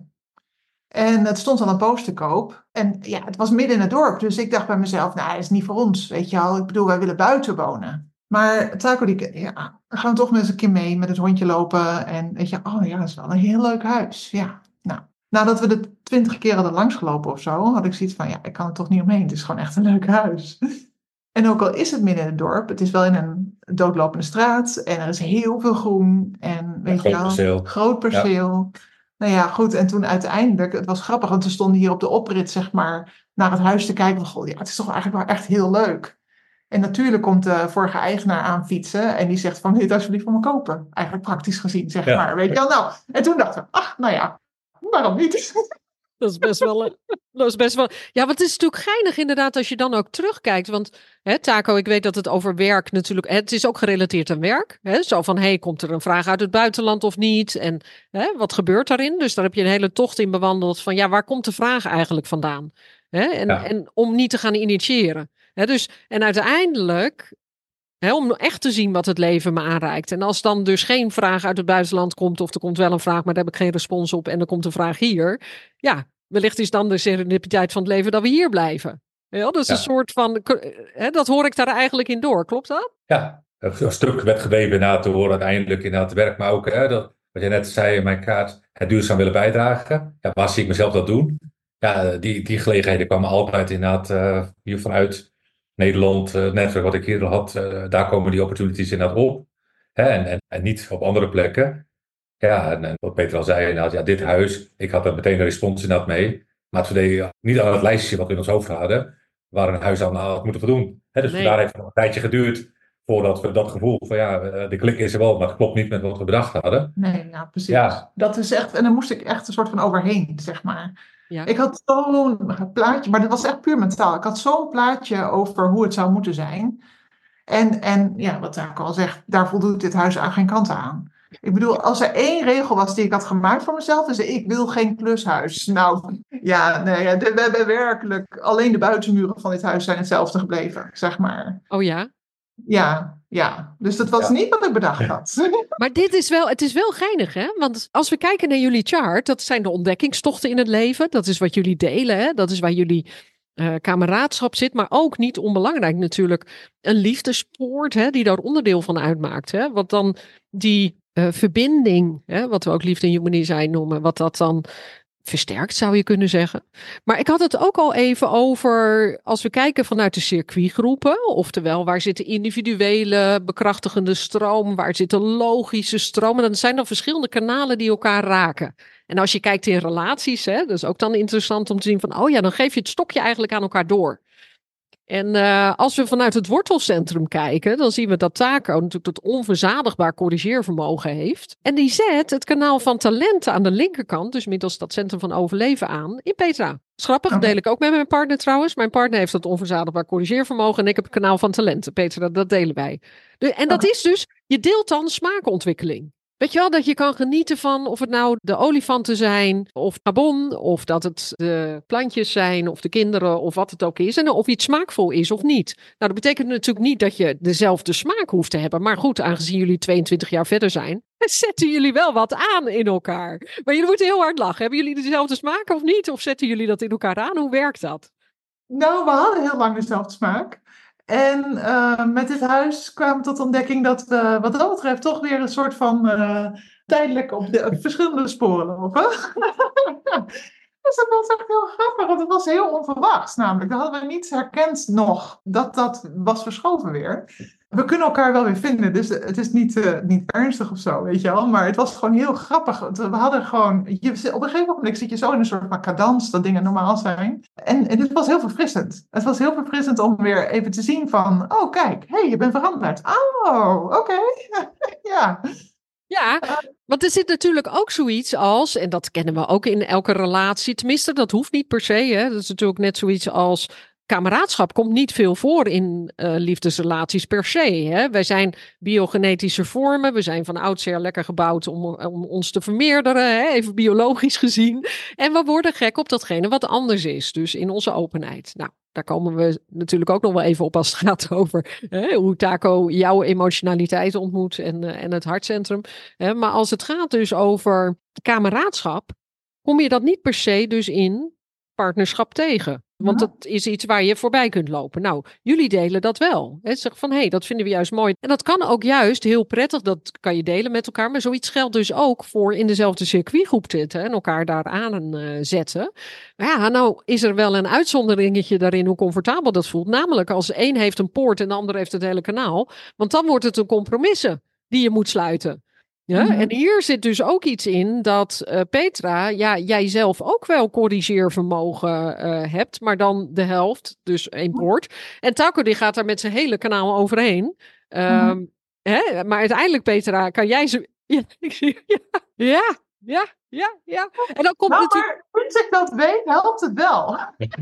En het stond al een poos te koop. En ja, het was midden in het dorp. Dus ik dacht bij mezelf, nou, dat is niet voor ons. Weet je wel, ik bedoel, wij willen buiten wonen. Maar Taco, die, ja, gaan we toch met eens een keer mee met het hondje lopen. En weet je, oh ja, dat is wel een heel leuk huis. Ja, nou. Nadat we de twintig keer hadden langsgelopen of zo, had ik zoiets van, ja, ik kan er toch niet omheen. Het is gewoon echt een leuk huis. En ook al is het midden in het dorp, het is wel in een doodlopende straat. En er is heel veel groen. En weet Ja, je groot wel, perceel. groot perceel. Ja. Nou ja, goed. En toen uiteindelijk, het was grappig, want we stonden hier op de oprit, zeg maar, naar het huis te kijken. Van, goh, ja, het is toch eigenlijk wel echt heel leuk. En natuurlijk komt de vorige eigenaar aan fietsen. En die zegt van, wil je het alsjeblieft van me kopen? Eigenlijk praktisch gezien, zeg Ja. maar. Weet je wel, nou. En toen dachten we, ach, nou ja, waarom niet? Dat is best wel, dat is best wel. Ja, want het is natuurlijk geinig inderdaad als je dan ook terugkijkt. Want hè, Taco, ik weet dat het over werk natuurlijk. Het is ook gerelateerd aan werk. Hè, zo van, hey, komt er een vraag uit het buitenland of niet? En hè, wat gebeurt daarin? Dus daar heb je een hele tocht in bewandeld van, ja, waar komt de vraag eigenlijk vandaan? Hè, en, Ja. en om niet te gaan initiëren. Hè, dus, en uiteindelijk, hè, om echt te zien wat het leven me aanreikt. En als dan dus geen vraag uit het buitenland komt, of er komt wel een vraag, maar daar heb ik geen respons op, en er komt een vraag hier. Ja, wellicht is dan de serendipiteit van het leven dat we hier blijven. Ja, dat is Ja. een soort van, hè, dat hoor ik daar eigenlijk in door. Klopt dat? Ja, een stuk werd geweven inderdaad te horen uiteindelijk inderdaad het werk. Maar ook hè, dat, wat je net zei in mijn kaart, het duurzaam willen bijdragen. Ja, waar zie ik mezelf dat doen? Ja, die, die gelegenheden kwamen altijd inderdaad uh, hier vanuit Nederland, uh, het netwerk wat ik hier al had. Uh, daar komen die opportunities inderdaad op. Hè, en, en, en niet op andere plekken. Ja, en, en wat Peter al zei, inderdaad, ja, dit huis, ik had er meteen een respons inderdaad mee. Maar het verdeed niet aan het lijstje wat we in ons hoofd hadden, waar een huis aan had moeten voldoen. Hè, dus Nee. vandaar heeft het nog een tijdje geduurd voordat we dat gevoel van ja, de klik is er wel, maar het klopt niet met wat we bedacht hadden. Nee, ja, precies. Ja. Dat is echt, en daar moest ik echt een soort van overheen, zeg maar. Ja. Ik had zo'n plaatje, maar dat was echt puur mentaal. Ik had zo'n plaatje over hoe het zou moeten zijn. En, en ja, wat Taco al zegt, daar voldoet dit huis aan geen kant aan. Ik bedoel, als er één regel was die ik had gemaakt voor mezelf, is ik wil geen klushuis. Nou, ja, nee, de, we hebben werkelijk, alleen de buitenmuren van dit huis zijn hetzelfde gebleven, zeg maar. Oh ja? Ja, ja. Dus dat was Ja. niet wat ik bedacht had. Maar dit is wel, het is wel geinig, hè? Want als we kijken naar jullie chart, dat zijn de ontdekkingstochten in het leven. Dat is wat jullie delen, hè? Dat is waar jullie uh, kameraadschap zit. Maar ook niet onbelangrijk natuurlijk een liefdespoort, hè? Die daar onderdeel van uitmaakt, hè? Wat dan die uh, verbinding, hè? Wat we ook liefde en human design noemen, wat dat dan versterkt, zou je kunnen zeggen. Maar ik had het ook al even over, als we kijken vanuit de circuitgroepen, oftewel waar zit de individuele bekrachtigende stroom, waar zit de logische stroom, en dan zijn er verschillende kanalen die elkaar raken. En als je kijkt in relaties, hè, dat is ook dan interessant om te zien van, oh ja, dan geef je het stokje eigenlijk aan elkaar door. En uh, als we vanuit het wortelcentrum kijken, dan zien we dat Taco natuurlijk dat onverzadigbaar corrigeervermogen heeft. En die zet het kanaal van talenten aan de linkerkant, dus middels dat centrum van overleven aan, in Petra. Schrappig, okay. Deel ik ook met mijn partner trouwens. Mijn partner heeft dat onverzadigbaar corrigeervermogen en ik heb het kanaal van talenten. Petra, dat delen wij. De, en dat okay. is dus, je deelt dan smaakontwikkeling. Weet je wel, dat je kan genieten van of het nou de olifanten zijn, of Gabon, of dat het de plantjes zijn, of de kinderen, of wat het ook is. En of iets smaakvol is of niet. Nou, dat betekent natuurlijk niet dat je dezelfde smaak hoeft te hebben. Maar goed, aangezien jullie tweeëntwintig jaar verder zijn, zetten jullie wel wat aan in elkaar. Maar jullie moeten heel hard lachen. Hebben jullie dezelfde smaak of niet? Of zetten jullie dat in elkaar aan? Hoe werkt dat? Nou, we hadden heel lang dezelfde smaak. En uh, met dit huis kwamen we tot ontdekking dat we wat dat betreft toch weer een soort van uh, tijdelijk op, de, op verschillende sporen lopen. Dus dat was echt heel grappig, want het was heel onverwachts namelijk. Dat hadden we niet herkend nog, dat dat was verschoven weer. We kunnen elkaar wel weer vinden, dus het is niet, uh, niet ernstig of zo, weet je wel. Maar het was gewoon heel grappig. We hadden gewoon, je, op een gegeven moment zit je zo in een soort van cadans, dat dingen normaal zijn. En, en het was heel verfrissend. Het was heel verfrissend om weer even te zien van, oh kijk, hé, hey, je bent veranderd. Oh, oké, okay. Ja. Ja, want er zit natuurlijk ook zoiets als, en dat kennen we ook in elke relatie, tenminste dat hoeft niet per se, hè. Dat is natuurlijk net zoiets als kameraadschap komt niet veel voor in uh, liefdesrelaties per se. Hè? Wij zijn biogenetische vormen, we zijn van oudsher lekker gebouwd om, om ons te vermeerderen, hè? Even biologisch gezien. En we worden gek op datgene wat anders is, dus in onze openheid. Nou, daar komen we natuurlijk ook nog wel even op als het gaat over hè, hoe Taco jouw emotionaliteit ontmoet en, uh, en het hartcentrum. Hè? Maar als het gaat dus over kameraadschap, kom je dat niet per se dus in partnerschap tegen. Want Ja. dat is iets waar je voorbij kunt lopen. Nou, jullie delen dat wel. Hè? Zeg van, hé, hey, dat vinden we juist mooi. En dat kan ook juist heel prettig, dat kan je delen met elkaar. Maar zoiets geldt dus ook voor in dezelfde circuitgroep zitten en elkaar daar aan uh, zetten. Maar ja, nou is er wel een uitzonderingetje daarin hoe comfortabel dat voelt. Namelijk als de een heeft een poort en de ander heeft het hele kanaal. Want dan wordt het een compromissen die je moet sluiten. Ja, Mm-hmm. en hier zit dus ook iets in dat uh, Petra, ja, jij zelf ook wel corrigeervermogen uh, hebt, maar dan de helft, dus één poort. En Taco die gaat daar met zijn hele kanaal overheen. Um, Mm-hmm. hè? Maar uiteindelijk, Petra, kan jij ze... Ja, ja, ja, ja, ja, ja. En dan komt nou, natuurlijk... maar sinds ik dat weet, helpt het wel.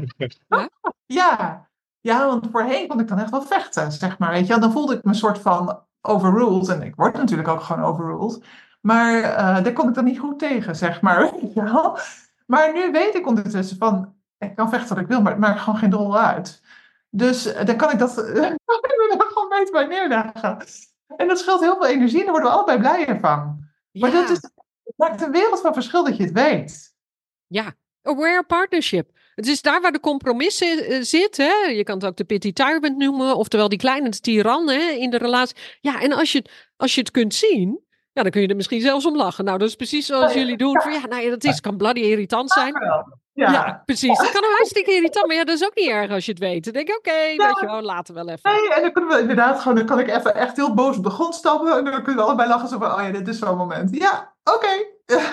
Ja? Ja. Ja, want voorheen kon ik dan echt wel vechten, zeg maar. Weet je? Dan voelde ik me een soort van overruled. En ik word natuurlijk ook gewoon overruled. Maar uh, daar kon ik dan niet goed tegen, zeg maar. Weet je wel? Maar nu weet ik ondertussen van, ik kan vechten wat ik wil, maar het maakt gewoon geen drol uit. Dus uh, dan kan ik dat uh, gewoon beter bij neerleggen. En dat scheelt heel veel energie en daar worden we allebei blijer van. Maar Ja. dat is, het maakt een wereld van verschil dat je het weet. Ja, aware partnership. Het is daar waar de compromis uh, zit. Hè? Je kan het ook de pity tyrant noemen. Oftewel die kleine tiran hè, in de relatie. Ja, en als je, als je het kunt zien, ja, dan kun je er misschien zelfs om lachen. Nou, dat is precies zoals Ja, jullie doen. ja. Van, ja, nou ja, dat is, kan bloody irritant zijn. Ja, ja precies. Dat kan hartstikke irritant. Maar ja, dat is ook niet erg als je het weet. Dan denk ik, oké, okay, ja. weet je wel, laten we wel even. Nee, en dan kunnen we inderdaad gewoon, dan kan ik even echt heel boos op de grond stappen. En dan kunnen we allebei lachen zo van, oh ja, dit is zo'n moment. Ja, oké. Okay.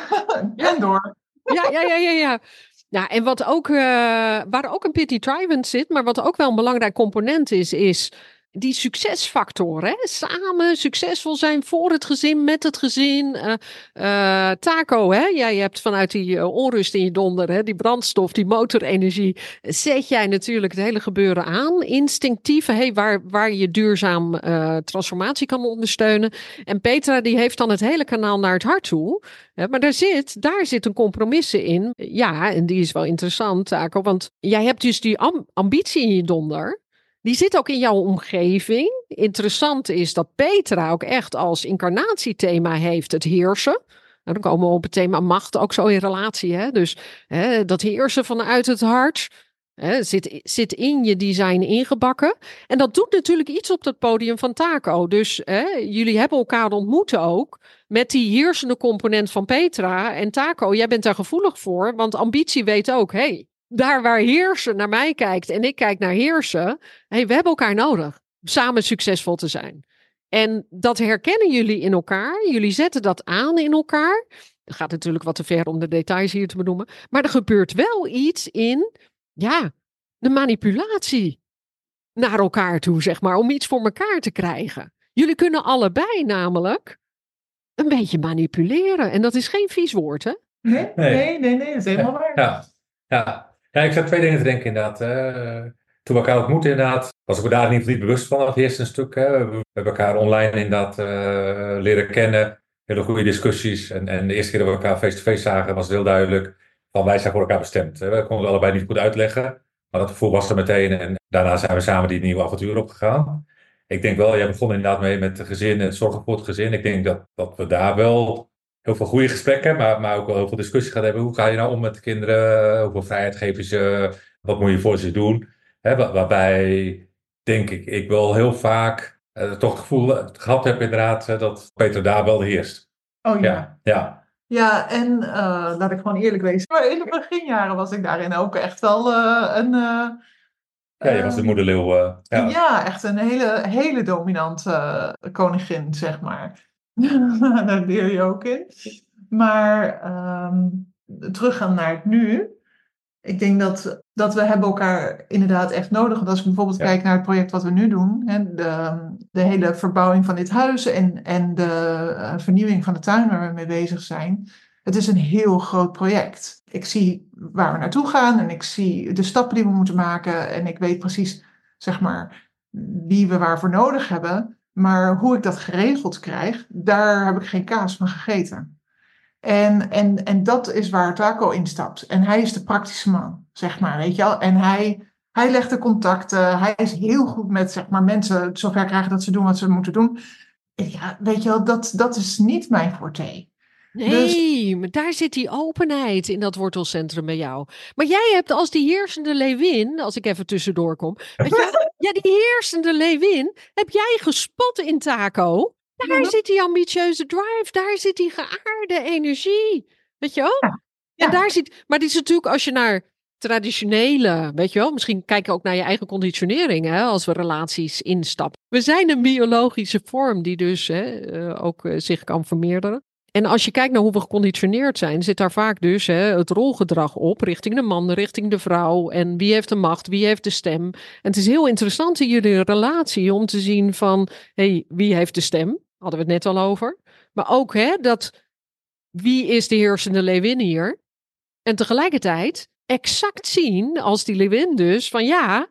Ja. En door. Ja, ja, ja, ja, ja. Ja, en wat ook, uh, waar ook een pity tyrant zit, maar wat ook wel een belangrijk component is, is die succesfactor. Hè? Samen succesvol zijn voor het gezin, met het gezin. Uh, uh, Taco, hè? Jij hebt vanuit die uh, onrust in je donder, hè? Die brandstof, die motorenergie, zet jij natuurlijk het hele gebeuren aan. Instinctief, hey, waar, waar je duurzaam uh, transformatie kan ondersteunen. En Petra, die heeft dan het hele kanaal naar het hart toe. Hè? Maar daar zit, daar zit een compromissen in. Ja, en die is wel interessant, Taco, want jij hebt dus die am- ambitie in je donder. Die zit ook in jouw omgeving. Interessant is dat Petra ook echt als incarnatiethema heeft het heersen. Nou, dan komen we op het thema macht ook zo in relatie. Hè? Dus hè, dat heersen vanuit het hart hè, zit, zit in je design ingebakken. En dat doet natuurlijk iets op dat podium van Taco. Dus hè, jullie hebben elkaar ontmoet ook met die heersende component van Petra. En Taco, jij bent daar gevoelig voor. Want ambitie weet ook, hé, hey, daar waar heersen naar mij kijkt en ik kijk naar heersen, hey, we hebben elkaar nodig om samen succesvol te zijn. En dat herkennen jullie in elkaar. Jullie zetten dat aan in elkaar. Het gaat natuurlijk wat te ver om de details hier te benoemen. Maar er gebeurt wel iets in, ja, de manipulatie naar elkaar toe, zeg maar, om iets voor elkaar te krijgen. Jullie kunnen allebei namelijk een beetje manipuleren. En dat is geen vies woord, hè? Nee, nee, nee, nee, nee, dat is helemaal waar. Ja, ja. Ja, ik zat twee dingen te denken inderdaad. Uh, toen we elkaar ontmoetten inderdaad, was ik me daar niet, niet bewust van. Het eerste stuk. Hè. We hebben elkaar online inderdaad uh, leren kennen. Hele goede discussies. En, en de eerste keer dat we elkaar face-to-face zagen was het heel duidelijk van wij zijn voor elkaar bestemd. Hè. We konden het allebei niet goed uitleggen. Maar dat gevoel was er meteen. En daarna zijn we samen die nieuwe avontuur opgegaan. Ik denk wel, jij begon inderdaad mee met het gezin, het zorgen voor het gezin. Ik denk dat, dat we daar wel heel veel goede gesprekken, maar, maar ook wel heel veel discussie gaan hebben. Hoe ga je nou om met de kinderen? Hoeveel vrijheid geef je ze? Wat moet je voor ze doen? Hè, waar, waarbij, denk ik, ik wel heel vaak uh, toch het gevoel gehad heb inderdaad uh, dat Peter daar wel heerst. Oh ja. Ja, ja. Ja, en uh, laat ik gewoon eerlijk wezen. Maar in de beginjaren was ik daarin ook echt wel uh, een... Uh, Ja, je was de moederleeuw. Uh, ja. ja, echt een hele, hele dominante uh, koningin, zeg maar. Daar leer je ook in. Maar um, teruggaan naar het nu. Ik denk dat, dat we hebben elkaar inderdaad echt nodig. Want als ik bijvoorbeeld ja. kijk naar het project wat we nu doen. Hè, de, de hele verbouwing van dit huis en, en de uh, vernieuwing van de tuin waar we mee bezig zijn. Het is een heel groot project. Ik zie waar we naartoe gaan en ik zie de stappen die we moeten maken. En ik weet precies, zeg maar, wie we waarvoor nodig hebben. Maar hoe ik dat geregeld krijg, daar heb ik geen kaas van gegeten. En, en, en dat is waar Taco instapt. En hij is de praktische man, zeg maar, weet je wel. En hij, hij legt de contacten. Hij is heel goed met, zeg maar, mensen zover krijgen dat ze doen wat ze moeten doen. Ja, weet je wel, dat, dat is niet mijn forte. Nee, dus, maar daar zit die openheid in dat wortelcentrum bij jou. Maar jij hebt als die heersende leeuwin, als ik even tussendoor kom. Weet je, ja, die heersende leeuwin heb jij gespot in Taco. Daar ja. zit die ambitieuze drive, daar zit die geaarde energie. Weet je wel? Ja. Ja. En daar zit, maar dit is natuurlijk als je naar traditionele, weet je wel, misschien kijk je ook naar je eigen conditionering, hè, als we relaties instappen. We zijn een biologische vorm die dus hè, uh, ook uh, zich kan vermeerderen. En als je kijkt naar hoe we geconditioneerd zijn, zit daar vaak dus hè, het rolgedrag op richting de man, richting de vrouw. En wie heeft de macht, wie heeft de stem. En het is heel interessant in jullie relatie om te zien van, hey, wie heeft de stem? Hadden we het net al over. Maar ook hè, dat wie is de heersende leeuwin hier? En tegelijkertijd exact zien als die leeuwin dus van ja,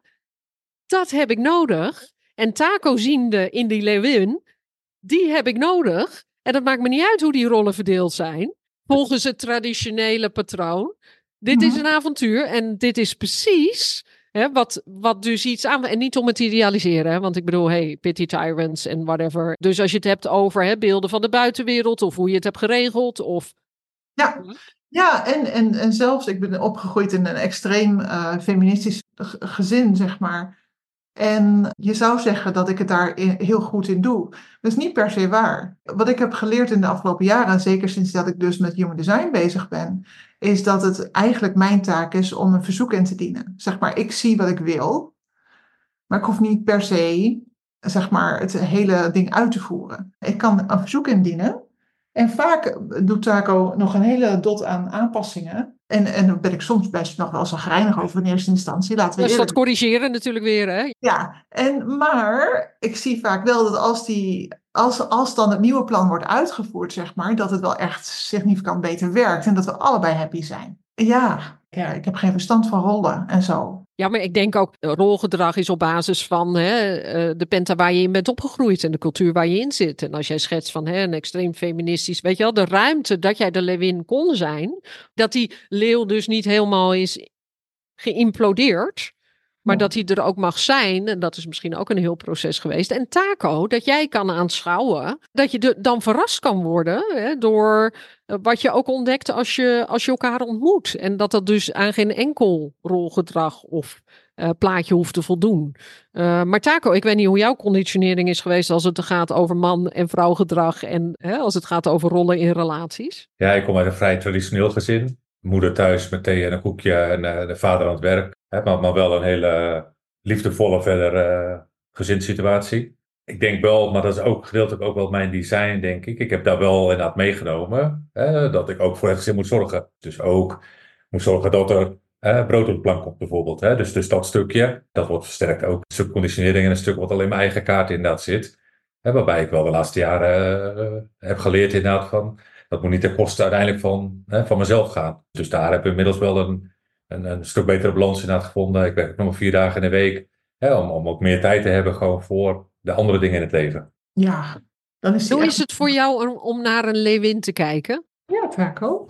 dat heb ik nodig. En Taco ziende in die leeuwin, die heb ik nodig. En dat maakt me niet uit hoe die rollen verdeeld zijn. Volgens het traditionele patroon. Dit is een avontuur en dit is precies hè, wat, wat dus iets aan... En niet om het te idealiseren, hè, want ik bedoel, hey, pity tyrants en whatever. Dus als je het hebt over hè, beelden van de buitenwereld of hoe je het hebt geregeld of... Ja, ja en, en, en zelfs, ik ben opgegroeid in een extreem uh, feministisch gezin, zeg maar. En je zou zeggen dat ik het daar heel goed in doe. Dat is niet per se waar. Wat ik heb geleerd in de afgelopen jaren, zeker sinds dat ik dus met human design bezig ben, is dat het eigenlijk mijn taak is om een verzoek in te dienen. Zeg maar, ik zie wat ik wil, maar ik hoef niet per se, zeg maar, het hele ding uit te voeren. Ik kan een verzoek indienen. En vaak doet Taco nog een hele dot aan aanpassingen. En, en dan ben ik soms best nog wel zagrijnig over in eerste instantie. Laten we dus eerlijk... dat corrigeren natuurlijk weer, hè? Ja, en, maar ik zie vaak wel dat als, die, als, als dan het nieuwe plan wordt uitgevoerd, zeg maar, dat het wel echt significant beter werkt. En dat we allebei happy zijn. Ja, ja ik heb geen verstand van rollen en zo. Ja, maar ik denk ook, rolgedrag is op basis van hè, de penta waar je in bent opgegroeid en de cultuur waar je in zit. En als jij schetst van hè, een extreem feministisch, weet je wel, de ruimte dat jij de leeuwin kon zijn, dat die leeuw dus niet helemaal is geïmplodeerd, maar ja. dat hij er ook mag zijn. En dat is misschien ook een heel proces geweest. En Taco, dat jij kan aanschouwen, dat je de, dan verrast kan worden hè, door wat je ook ontdekt als je, als je elkaar ontmoet. En dat dat dus aan geen enkel rolgedrag of uh, plaatje hoeft te voldoen. Uh, maar Taco, ik weet niet hoe jouw conditionering is geweest als het gaat over man- en vrouwgedrag en hè, als het gaat over rollen in relaties. Ja, ik kom uit een vrij traditioneel gezin. Moeder thuis met thee en een koekje en uh, de vader aan het werk. Hè, maar, maar wel een hele liefdevolle verder uh, gezinssituatie. Ik denk wel, maar dat is ook gedeeltelijk ook wel mijn design, denk ik. Ik heb daar wel inderdaad meegenomen. Hè, dat ik ook voor het gezin moet zorgen. Dus ook moet zorgen dat er uh, brood op de plank komt bijvoorbeeld. Hè. Dus, dus dat stukje, dat wordt versterkt ook. Een stuk conditionering en een stuk wat alleen mijn eigen kaart inderdaad zit. Hè, waarbij ik wel de laatste jaren uh, heb geleerd inderdaad van... Dat moet niet ten koste uiteindelijk van, hè, van mezelf gaan. Dus daar hebben we inmiddels wel een, een, een stuk betere balans inderdaad gevonden. Ik werk nog maar vier dagen in de week. Hè, om, om ook meer tijd te hebben gewoon voor de andere dingen in het leven. Ja, dan is Hoe echt... is het voor jou om, om naar een leeuwin te kijken? Ja, Taco.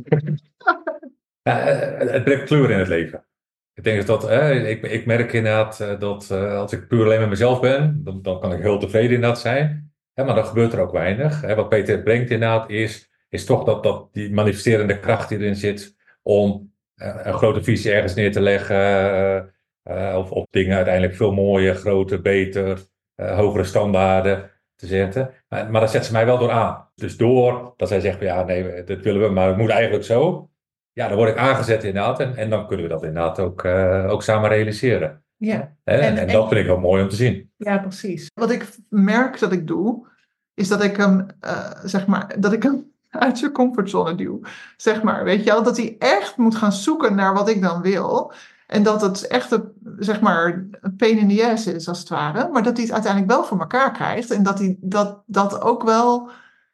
Ja, het brengt kleur in het leven. Ik denk dat, eh, ik, ik merk inderdaad dat uh, als ik puur alleen met mezelf ben, dan, dan kan ik heel tevreden inderdaad zijn. Hè, maar dan gebeurt er ook weinig. Hè. Wat Peter brengt inderdaad is, is toch dat, dat die manifesterende kracht die erin zit om uh, een grote visie ergens neer te leggen. Uh, uh, of, of dingen uiteindelijk veel mooier, groter, beter, uh, hogere standaarden. te zetten. Maar, maar dat zet ze mij wel door aan. Dus door dat zij zegt, van, ja, nee, dat willen we, maar het moet eigenlijk zo. Ja, dan word ik aangezet inderdaad. En, en dan kunnen we dat inderdaad ook, uh, ook samen realiseren. Ja. Hè? En, En, en dat en- vind ik wel mooi om te zien. Ja, precies. Wat ik merk dat ik doe, is dat ik hem, eh, zeg maar, dat ik hem uit zijn comfortzone duw. Zeg maar, weet je wel, dat hij echt moet gaan zoeken naar wat ik dan wil. En dat het echt een, zeg maar, een pain in the ass is, als het ware. Maar dat hij het uiteindelijk wel voor elkaar krijgt. En dat hij dat, dat ook wel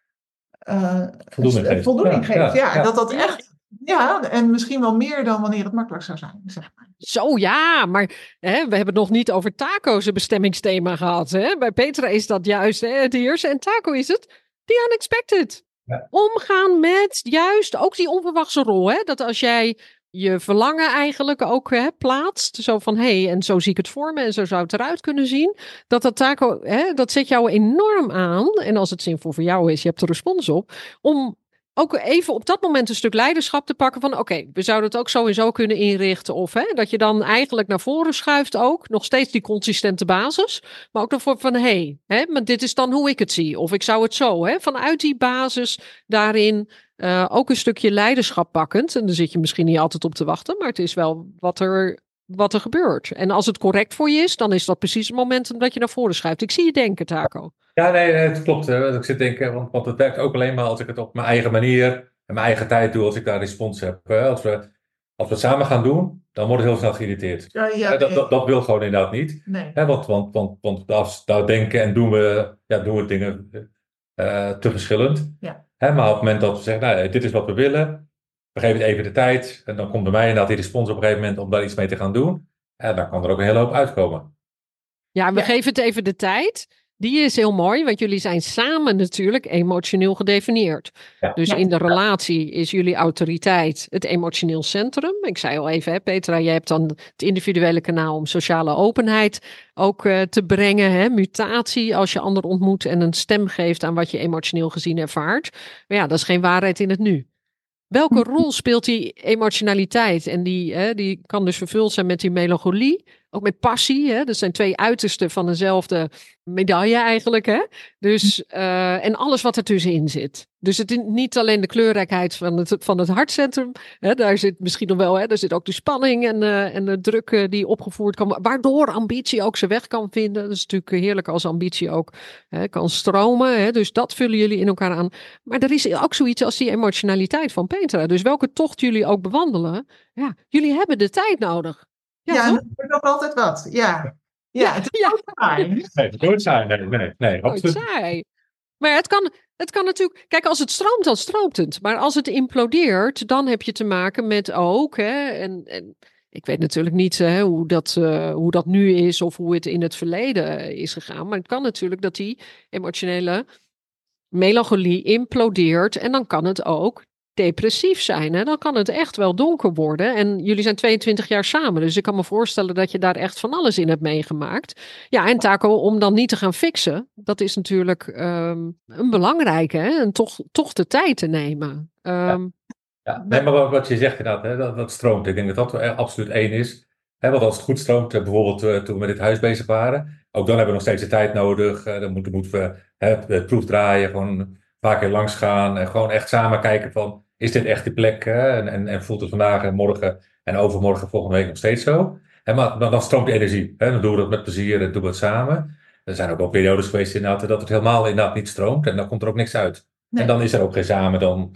eh, Voldoening geeft. voldoening Ja, geeft. ja, Ja, ja. dat dat echt, ja, en misschien wel meer dan wanneer het makkelijk zou zijn, zeg maar. Zo ja, maar hè, we hebben het nog niet over Taco's een bestemmingsthema gehad. Hè? Bij Petra is dat juist hè, het eerste. En Taco is het the unexpected. Ja. Omgaan met juist ook die onverwachte rol. Hè? Dat als jij je verlangen eigenlijk ook hè, plaatst. Zo van, hé, hey, en zo zie ik het voor me en zo zou het eruit kunnen zien. Dat dat Taco, hè, dat zet jou enorm aan. En als het zinvol voor jou is, je hebt er respons op. Om ook even op dat moment een stuk leiderschap te pakken van oké, okay, we zouden het ook zo en zo kunnen inrichten. Of hè, dat je dan eigenlijk naar voren schuift ook. Nog steeds die consistente basis. Maar ook ervoor van hé, hey, maar dit is dan hoe ik het zie. Of ik zou het zo. Hè, vanuit die basis daarin uh, ook een stukje leiderschap pakkend. En daar zit je misschien niet altijd op te wachten. Maar het is wel wat er, wat er gebeurt. En als het correct voor je is, dan is dat precies het moment dat je naar voren schuift. Ik zie je denken, Taco. Ja, nee, nee, het klopt. Hè. Ik zit te denken, want, want het werkt ook alleen maar als ik het op mijn eigen manier en mijn eigen tijd doe, als ik daar respons heb. Hè. Als we, als we het samen gaan doen, dan wordt het heel snel geïrriteerd. Ja, ja, Hè, dat, nee. dat, dat wil gewoon inderdaad niet. Nee. Hè, want want, want, want als daar denken en doen we, ja, doen we dingen uh, te verschillend. Ja. Hè, maar op het moment dat we zeggen, nou, dit is wat we willen, we geven het even de tijd. En dan komt bij mij inderdaad die respons op een gegeven moment om daar iets mee te gaan doen. En dan kan er ook een hele hoop uitkomen. Ja, we Ja. geven het even de tijd. Die is heel mooi, want jullie zijn samen natuurlijk emotioneel gedefinieerd. Ja. Dus Ja. in de relatie is jullie autoriteit het emotioneel centrum. Ik zei al even, hè, Petra, jij hebt dan het individuele kanaal om sociale openheid ook uh, te brengen. Hè, mutatie als je ander ontmoet en een stem geeft aan wat je emotioneel gezien ervaart. Maar ja, dat is geen waarheid in het nu. Welke rol speelt die emotionaliteit? En die, hè, die kan dus vervuld zijn met die melancholie, ook met passie. Hè? Dat zijn twee uitersten van dezelfde medaille eigenlijk. Hè? Dus, uh, en alles wat er tussenin zit. Dus het is niet alleen de kleurrijkheid van het, van het hartcentrum. Hè? Daar zit misschien nog wel, hè? Daar zit ook de spanning en, uh, en de druk uh, die opgevoerd kan worden. Waardoor ambitie ook zijn weg kan vinden. Dat is natuurlijk heerlijk als ambitie ook hè, kan stromen. Hè? Dus dat vullen jullie in elkaar aan. Maar er is ook zoiets als die emotionaliteit van Petra. Dus welke tocht jullie ook bewandelen. Ja, jullie hebben de tijd nodig. Ja, Ja, en toch? dat wordt ook altijd wat. Ja, ja het is Ja. ook saai. Nee, het moet zijn. Nee, nee, nee, Nooit absoluut. saai. Maar het kan, het kan natuurlijk... Kijk, als het stroomt, dan stroomt het. Maar als het implodeert, dan heb je te maken met ook... Hè, en, en ik weet natuurlijk niet hè, hoe, dat, uh, hoe dat nu is of hoe het in het verleden is gegaan. Maar het kan natuurlijk dat die emotionele melancholie implodeert. En dan kan het ook depressief zijn. Hè? Dan kan het echt wel donker worden. En jullie zijn tweeëntwintig jaar samen. Dus ik kan me voorstellen dat je daar echt van alles in hebt meegemaakt. Ja, en Taco, om dan niet te gaan fixen. Dat is natuurlijk um, een belangrijke. Hè? En toch, toch de tijd te nemen. Um, ja. Ja, nee, maar wat, wat je zegt inderdaad, hè, dat, dat stroomt. Ik denk dat dat absoluut één is. Hè, want als het goed stroomt, bijvoorbeeld uh, toen we met dit huis bezig waren. Ook dan hebben we nog steeds de tijd nodig. Uh, dan moeten, moeten we hè, het proef draaien. Gewoon een paar keer langs gaan. En gewoon echt samen kijken van... Is dit echt die plek? Hè? En, en, en voelt het vandaag en morgen en overmorgen volgende week nog steeds zo? En maar dan, dan stroomt de energie. Hè? Dan doen we dat met plezier en doen we het samen. Er zijn ook wel periodes geweest inderdaad dat het helemaal inderdaad niet stroomt. En dan komt er ook niks uit. Nee. En dan is er ook geen samen. Dan,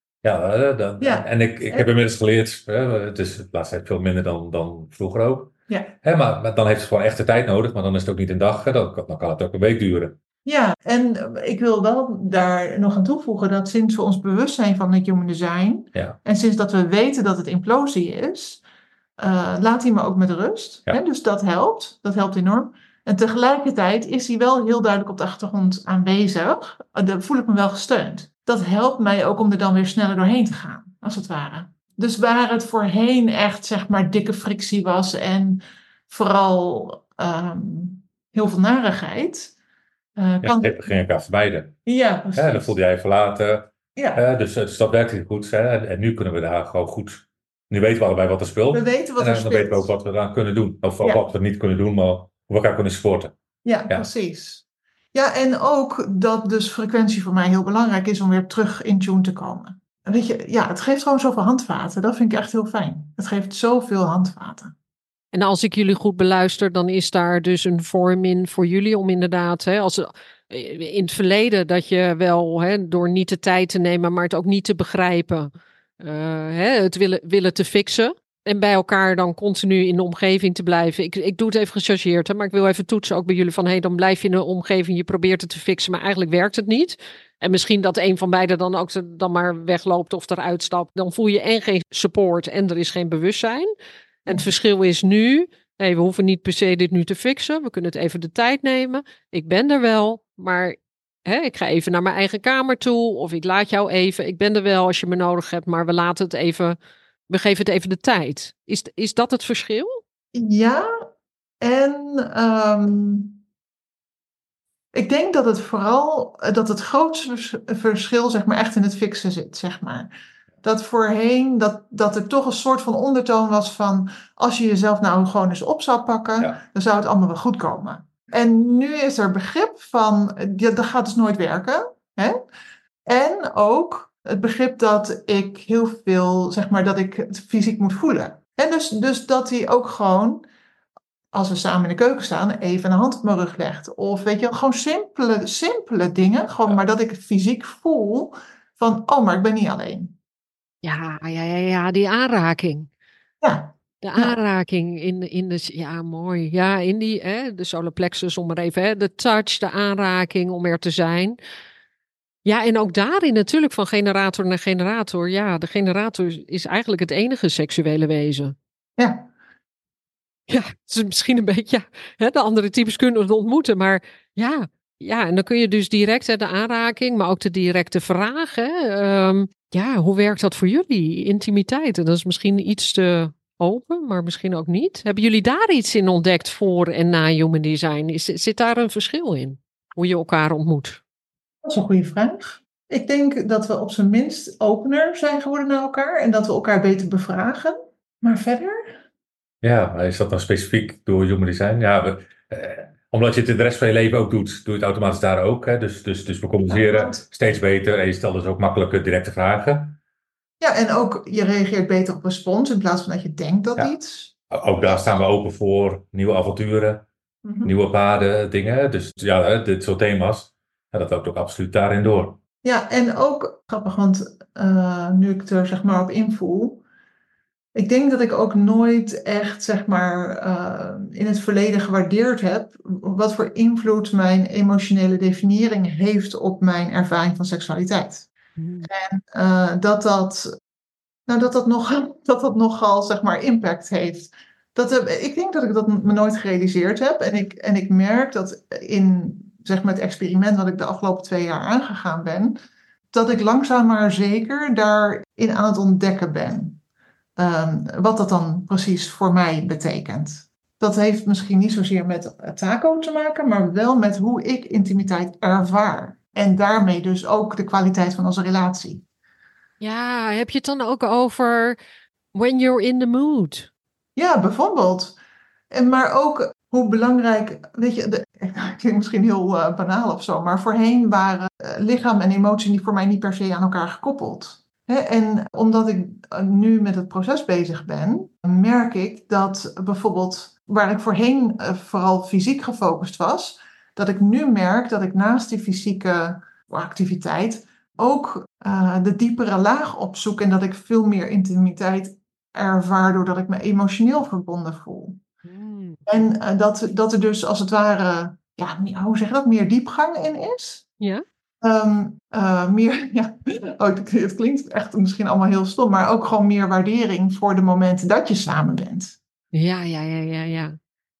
ja, dan, ja. En ik, ik heb inmiddels geleerd. Hè? Het is de laatste tijd veel minder dan, dan vroeger ook. Ja. Hè? Maar, maar dan heeft het gewoon echt de tijd nodig. Maar dan is het ook niet een dag. Hè? Dan, dan kan het ook een week duren. Ja, en ik wil wel daar nog aan toevoegen dat sinds we ons bewust zijn van het human design ja. en sinds dat we weten dat het implosie is, uh, laat hij me ook met rust. Ja. Hè? Dus dat helpt, dat helpt enorm. En tegelijkertijd is hij wel heel duidelijk op de achtergrond aanwezig. Daar voel ik me wel gesteund. Dat helpt mij ook om er dan weer sneller doorheen te gaan, als het ware. Dus waar het voorheen echt, zeg maar, dikke frictie was en vooral um, heel veel narigheid. Uh, kan... Ja, we gingen elkaar vermijden. Ja, precies. Ja, dan voelde jij verlaten. Ja. Uh, dus, dus dat werkt heel goed. Hè? En, en nu kunnen we daar gewoon goed... Nu weten we allebei wat er speelt. We weten wat en er dan, speelt. dan weten we ook wat we eraan kunnen doen. Of, of ja. wat we niet kunnen doen, maar hoe we elkaar kunnen supporten. Ja, ja, precies. Ja, en ook dat dus frequentie voor mij heel belangrijk is om weer terug in tune te komen. En weet je, ja, het geeft gewoon zoveel handvaten. Dat vind ik echt heel fijn. Het geeft zoveel handvaten. En als ik jullie goed beluister, dan is daar dus een vorm in voor jullie om inderdaad, hè, als in het verleden dat je wel hè, door niet de tijd te nemen, maar het ook niet te begrijpen, uh, hè, het willen, willen te fixen. En bij elkaar dan continu in de omgeving te blijven. Ik, ik doe het even gechargeerd, hè, maar ik wil even toetsen ook bij jullie van, hé, hey, dan blijf je in de omgeving, je probeert het te fixen, maar eigenlijk werkt het niet. En misschien dat een van beiden dan ook dan maar wegloopt of eruit stapt. Dan voel je en geen support en er is geen bewustzijn. En het verschil is nu, hey, we hoeven niet per se dit nu te fixen. We kunnen het even de tijd nemen. Ik ben er wel, maar hè, ik ga even naar mijn eigen kamer toe. Of ik laat jou even. Ik ben er wel als je me nodig hebt, maar we laten het even, we geven het even de tijd. Is, is dat het verschil? Ja, en um, ik denk dat het vooral, dat het grootste vers- verschil zeg maar echt in het fixen zit, zeg maar. Dat voorheen, dat, dat er toch een soort van ondertoon was van, als je jezelf nou gewoon eens op zou pakken, Ja. dan zou het allemaal wel goed komen. En nu is er begrip van, ja, dat gaat dus nooit werken. Hè? En ook het begrip dat ik heel veel, zeg maar, dat ik het fysiek moet voelen. En dus, dus dat hij ook gewoon, als we samen in de keuken staan, even een hand op mijn rug legt. Of weet je, gewoon simpele, simpele dingen. Gewoon, Ja. maar dat ik het fysiek voel van, oh, maar ik ben niet alleen. Ja, ja, ja, ja, die aanraking. Ja, De ja, aanraking in, in de, ja, mooi. Ja, in die, hè, de solar plexus, om maar even, hè, de touch, de aanraking om er te zijn. Ja, en ook daarin natuurlijk van generator naar generator. Ja, de generator is eigenlijk het enige seksuele wezen. ja. Ja, het is misschien een beetje, ja, hè, de andere types kunnen het ontmoeten, maar ja, ja, en dan kun je dus direct hè, de aanraking, maar ook de directe vraag. Hè, ehm, ja, hoe werkt dat voor jullie? Intimiteit, en dat is misschien iets te open, maar misschien ook niet. Hebben jullie daar iets in ontdekt voor en na Human Design? Is, zit daar een verschil in? Hoe je elkaar ontmoet? Dat is een goede vraag. Ik denk dat we op zijn minst opener zijn geworden naar elkaar en dat we elkaar beter bevragen. Maar verder? Ja, maar is dat dan specifiek door Human Design? Ja, we, eh, omdat je het de rest van je leven ook doet, doe je het automatisch daar ook. Hè? Dus, dus, dus we communiceren Ja, want- steeds beter en je stelt dus ook makkelijke directe vragen. Ja, en ook je reageert beter op respons in plaats van dat je denkt dat Ja. iets. Ook daar staan we open voor nieuwe avonturen, Mhm. nieuwe paden, dingen. Dus ja, hè, dit soort thema's, ja, dat loopt ook absoluut daarin door. Ja, en ook grappig, want uh, nu ik er zeg maar op invoel. Ik denk dat ik ook nooit echt zeg maar uh, in het verleden gewaardeerd heb wat voor invloed mijn emotionele definiëring heeft op mijn ervaring van seksualiteit. Hmm. En uh, dat dat, nou, dat, dat, nog, dat dat nogal zeg maar impact heeft. Dat, uh, ik denk dat ik dat me nooit gerealiseerd heb. En ik, en ik merk dat in zeg maar, het experiment wat ik de afgelopen twee jaar aangegaan ben, dat ik langzaam maar zeker daarin aan het ontdekken ben. Um, wat dat dan precies voor mij betekent. Dat heeft misschien niet zozeer met taco te maken, maar wel met hoe ik intimiteit ervaar. En daarmee dus ook de kwaliteit van onze relatie. Ja, heb je het dan ook over when you're in the mood? Ja, bijvoorbeeld. En maar ook hoe belangrijk, weet je, de, het klinkt misschien heel uh, banaal of zo, maar voorheen waren uh, lichaam en emotie niet voor mij niet per se aan elkaar gekoppeld. He, en omdat ik nu met het proces bezig ben, merk ik dat bijvoorbeeld waar ik voorheen uh, vooral fysiek gefocust was, dat ik nu merk dat ik naast die fysieke activiteit ook uh, de diepere laag opzoek en dat ik veel meer intimiteit ervaar doordat ik me emotioneel verbonden voel. Hmm. En uh, dat, dat er dus als het ware, ja, hoe zeg je dat, meer diepgang in is. Ja. Um, uh, meer, ja, oh, het, het klinkt echt misschien allemaal heel stom, maar ook gewoon meer waardering voor de momenten dat je samen bent. Ja, ja, ja, ja, ja.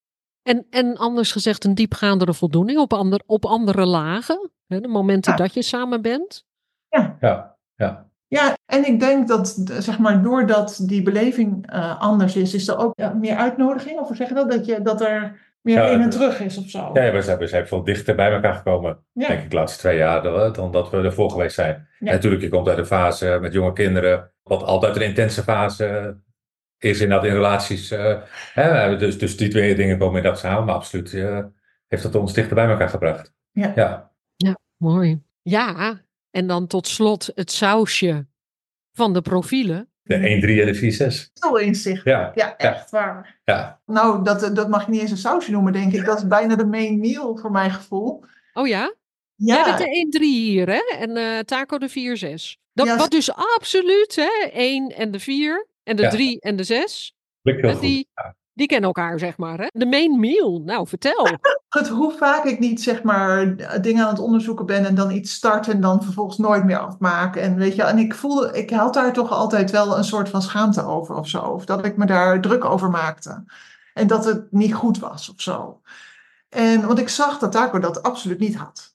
En, en anders gezegd, een diepgaandere voldoening op, ander, op andere lagen. Hè, de momenten Ja. dat je samen bent. Ja. Ja, ja. Ja, en ik denk dat, zeg maar, doordat die beleving uh, anders is, is er ook ja, meer uitnodiging, of hoe zeg je dat, dat, je, dat er meer Ja, heen en het- terug is of zo. Ja, ja, we zijn, we zijn veel dichter bij elkaar gekomen, Ja. denk ik, de laatste twee jaar dan, dan dat we ervoor geweest zijn. Ja. En natuurlijk, je komt uit een fase met jonge kinderen, wat altijd een intense fase is inderdaad in relaties. Uh, hè, dus, dus die twee dingen komen inderdaad samen, maar absoluut uh, heeft dat ons dichter bij elkaar gebracht. Ja. Ja. Ja, mooi. Ja, en dan tot slot het sausje van de profielen. De één drie en de vier zes. Zo inzichtelijk. Ja. Ja, echt waar. Ja. Nou, dat, dat mag je niet eens een sausje noemen, denk ik. Dat is bijna de main meal voor mijn gevoel. Oh ja? Jij bent Ja, de één drie hier, hè? En eh Taco de vier zes. Dat, Ja, wat dus absoluut, hè? één en de vier en de Ja. drie en de zes. Lukt heel hè, goed. die, Ja. die kennen elkaar, zeg maar. Hè? De main meal. Nou, vertel. het, hoe vaak ik niet zeg maar dingen aan het onderzoeken ben en dan iets start en dan vervolgens nooit meer afmaken. En weet je, en ik voelde, ik had daar toch altijd wel een soort van schaamte over of zo. Of dat ik me daar druk over maakte. En dat het niet goed was of zo. En, want ik zag dat Taco dat absoluut niet had.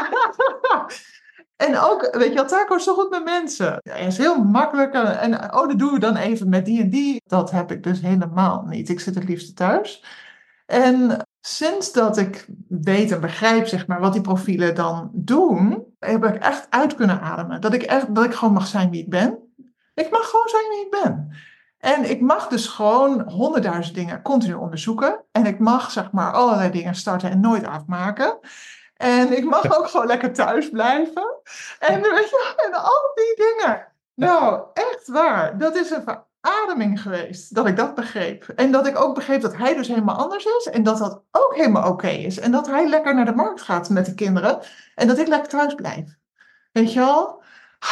En ook, weet je wel, Taco is zo goed met mensen. Ja, hij is heel makkelijk. En, en oh, dat doen we dan even met die en die. Dat heb ik dus helemaal niet. Ik zit het liefst thuis. En sinds dat ik weet en begrijp, zeg maar, wat die profielen dan doen, heb ik echt uit kunnen ademen. Dat ik echt, dat ik gewoon mag zijn wie ik ben. Ik mag gewoon zijn wie ik ben. En ik mag dus gewoon honderdduizend dingen continu onderzoeken. En ik mag, zeg maar, allerlei dingen starten en nooit afmaken. En ik mag ook gewoon lekker thuis blijven. En, weet je, en al die dingen. Nou, echt waar. Dat is een verademing geweest. Dat ik dat begreep. En dat ik ook begreep dat hij dus helemaal anders is. En dat dat ook helemaal oké is. En dat hij lekker naar de markt gaat met de kinderen. En dat ik lekker thuis blijf. Weet je wel?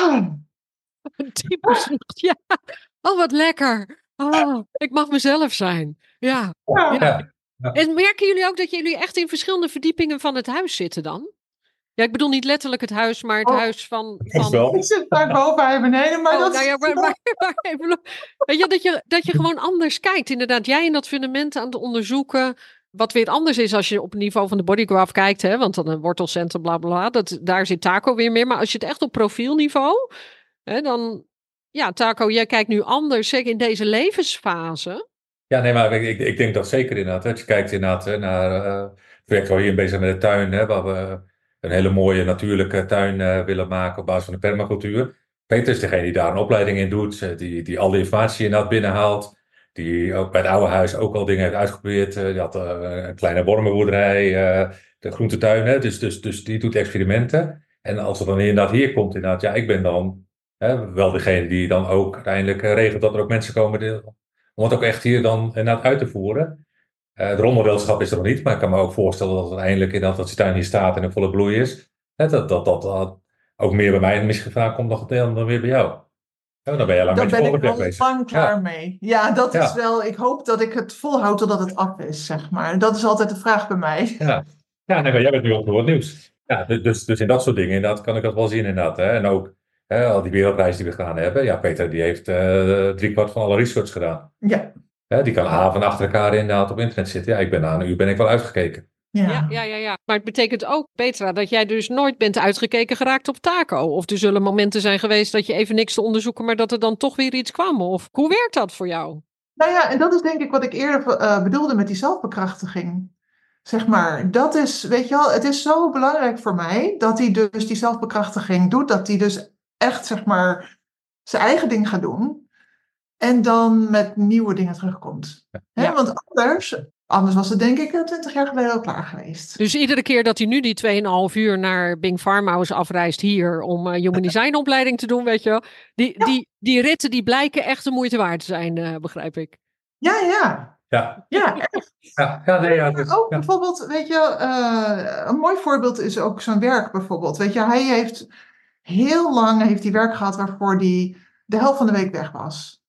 Een diepe zucht, ja. Oh, wat lekker. Oh, ik mag mezelf zijn. Ja. Ja. ja. Ja. En merken jullie ook dat jullie echt in verschillende verdiepingen van het huis zitten dan? Ja, ik bedoel niet letterlijk het huis, maar het Oh. huis van... Echt van... wel. Ik zit vaak boven hij beneden, maar Oh, dat nou ja, maar, maar, maar ik bedoel, weet je, dat je, dat je gewoon anders kijkt. Inderdaad, jij in dat fundament aan het onderzoeken. Wat weer anders is als je op het niveau van de bodygraph kijkt. Hè, want dan een wortelcenter, bla bla bla. Dat, daar zit Taco weer meer. Maar als je het echt op profielniveau. Hè, dan... Ja, Taco, jij kijkt nu anders. Zeker in deze levensfase. Ja, nee, maar ik, ik denk dat zeker inderdaad. Hè. Als je kijkt inderdaad hè, naar uh, het project waar we hier bezig met de tuin, hè, waar we een hele mooie natuurlijke tuin uh, willen maken op basis van de permacultuur. Peter is degene die daar een opleiding in doet, uh, die, die al die informatie inderdaad binnenhaalt. Die ook bij het oude huis ook al dingen heeft uitgeprobeerd. Uh, die had uh, een kleine wormenboerderij, uh, de groentetuin, hè, dus, dus, dus die doet experimenten. En als het dan inderdaad hier komt, inderdaad, ja, ik ben dan hè, wel degene die dan ook uiteindelijk uh, regelt dat er ook mensen komen die, om het ook echt hier dan inderdaad uit te voeren. Uh, de rolmodelschap is er nog niet, maar ik kan me ook voorstellen dat uiteindelijk inderdaad dat die tuin hier staat en in volle bloei is. Hè, dat, dat, dat dat ook meer bij mij misschien vandaan komt nog dan, dan weer bij jou. Ja, dan ben jij lang Daar met je ben ik volgende al project bezig. lang klaar Ja. mee. Ja, dat Ja. is wel. Ik hoop dat ik het volhoud totdat het af is, zeg maar. Dat is altijd de vraag bij mij. Ja, ja nee, maar jij bent nu op voor wat nieuws. Ja, dus, dus, dus in dat soort dingen inderdaad kan ik dat wel zien inderdaad. Hè. En ook hè, al die wereldreis die we gedaan hebben. Ja, Peter die heeft uh, driekwart van alle research gedaan. Ja. Hè, die kan avonden achter elkaar inderdaad op internet zitten. Ja, ik ben na een uur ben ik wel uitgekeken. Ja. Ja, ja, ja, ja. Maar het betekent ook, Petra, dat jij dus nooit bent uitgekeken geraakt op Taco. Of er zullen momenten zijn geweest dat je even niks te onderzoeken, maar dat er dan toch weer iets kwam. Of hoe werkt dat voor jou? Nou ja, en dat is denk ik wat ik eerder uh, bedoelde met die zelfbekrachtiging. Zeg maar, dat is, weet je wel, het is zo belangrijk voor mij dat hij dus die zelfbekrachtiging doet. Dat hij dus echt, zeg maar, zijn eigen ding gaat doen. En dan met nieuwe dingen terugkomt. Hè? Ja. Want anders, anders was het denk ik twintig jaar geleden al klaar geweest. Dus iedere keer dat hij nu die twee komma vijf uur naar Bing Farmhouse afreist hier om uh, Human Design opleiding te doen, weet je wel. Die, Ja. die, die ritten die blijken echt de moeite waard te zijn, uh, begrijp ik. Ja, ja. Ja, Ja, echt. ja, ja, nee, ja, dus, Ook ja. bijvoorbeeld, weet je, uh, een mooi voorbeeld is ook zijn werk bijvoorbeeld. Weet je, hij heeft heel lang heeft hij werk gehad waarvoor hij de helft van de week weg was.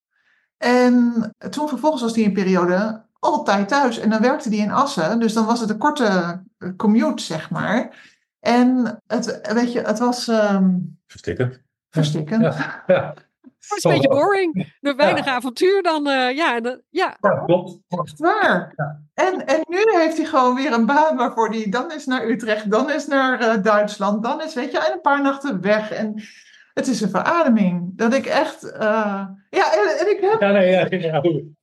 En toen vervolgens was hij een periode altijd thuis. En dan werkte hij in Assen. Dus dan was het een korte commute, zeg maar. En het, weet je, het was um, Verstikkend. verstikkend. Ja, ja. Het is een beetje boring. Er weinig ja. avontuur dan, uh, ja. De, ja. Ja, klopt. Echt waar. Ja. En, en nu heeft hij gewoon weer een baan waarvoor hij dan is naar Utrecht, dan is naar uh, Duitsland, dan is, weet je, en een paar nachten weg. En het is een verademing. Dat ik echt, uh, ja, en, en ik heb... Ja, nee, ja, ja.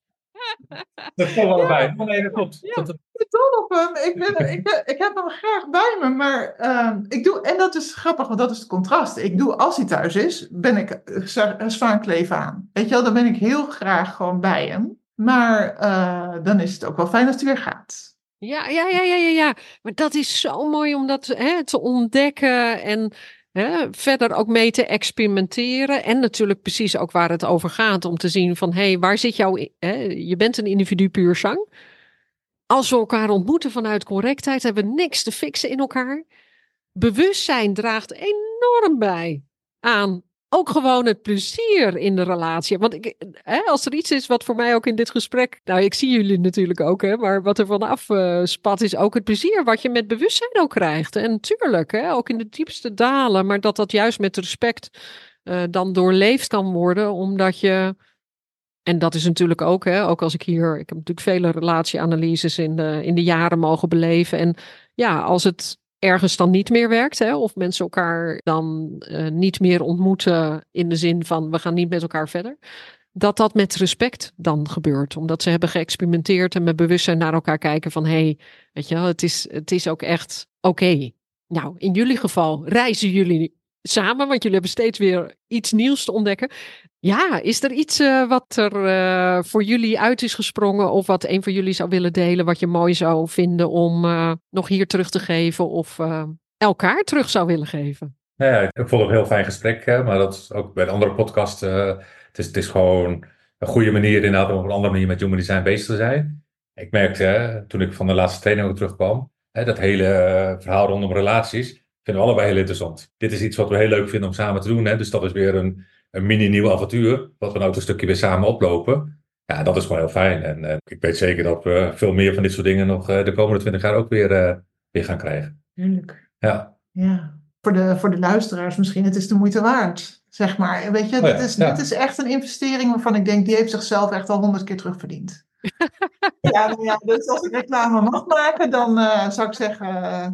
Dat komt allebei. Ja. Nee, dat klopt. Ja, ik ben dol op hem. Ik, ben, ik, ben, ik heb hem graag bij me, maar uh, ik doe, en dat is grappig, want dat is het contrast. Ik doe, als hij thuis is, ben ik zwaankleven aan. Weet je wel, dan ben ik heel graag gewoon bij hem. Maar uh, dan is het ook wel fijn als hij weer gaat. Ja, ja, ja, ja, ja, ja. Maar dat is zo mooi om dat hè, te ontdekken en hè, verder ook mee te experimenteren. En natuurlijk precies ook waar het over gaat om te zien van, hé, hey, waar zit jouw... Hè, je bent een individu puur zang. Als we elkaar ontmoeten vanuit correctheid, hebben we niks te fixen in elkaar. Bewustzijn draagt enorm bij aan ook gewoon het plezier in de relatie. Want ik, hè, als er iets is wat voor mij ook in dit gesprek... Nou, ik zie jullie natuurlijk ook, hè, maar wat er vanaf uh, spat is ook het plezier wat je met bewustzijn ook krijgt. En tuurlijk, hè, ook in de diepste dalen, maar dat dat juist met respect uh, dan doorleefd kan worden, omdat je... En dat is natuurlijk ook, hè, ook als ik hier... Ik heb natuurlijk vele relatieanalyses in de, in de jaren mogen beleven. En ja, als het ergens dan niet meer werkt, hè, of mensen elkaar dan uh, niet meer ontmoeten in de zin van we gaan niet met elkaar verder, dat dat met respect dan gebeurt. Omdat ze hebben geëxperimenteerd en met bewustzijn naar elkaar kijken van hé, hey, weet je wel, het is, het is ook echt oké. Okay. Nou, in jullie geval reizen jullie samen, want jullie hebben steeds weer iets nieuws te ontdekken. Ja, is er iets uh, wat er uh, voor jullie uit is gesprongen of wat een van jullie zou willen delen, wat je mooi zou vinden om uh, nog hier terug te geven of uh, elkaar terug zou willen geven? Ja, ja, ik vond het een heel fijn gesprek, hè, maar dat is ook bij de andere podcast. Uh, het, is, het is gewoon een goede manier inderdaad om op een andere manier met Human Design bezig te zijn. Ik merkte, hè, toen ik van de laatste training ook terugkwam, hè, dat hele uh, verhaal rondom relaties vinden we allebei heel interessant. Dit is iets wat we heel leuk vinden om samen te doen, hè, dus dat is weer een een mini-nieuw avontuur, wat we nou ook een stukje weer samen oplopen. Ja, dat is gewoon heel fijn. En uh, ik weet zeker dat we veel meer van dit soort dingen nog uh, de komende twintig jaar ook weer, uh, weer gaan krijgen. Tuurlijk. Ja. Ja. Voor de, voor de luisteraars misschien, het is de moeite waard, zeg maar. Weet je, oh ja, dit, is, ja. dit is echt een investering waarvan ik denk, die heeft zichzelf echt al honderd keer terugverdiend. ja, nou ja, dus als ik reclame mag maken, dan uh, zou ik zeggen, uh,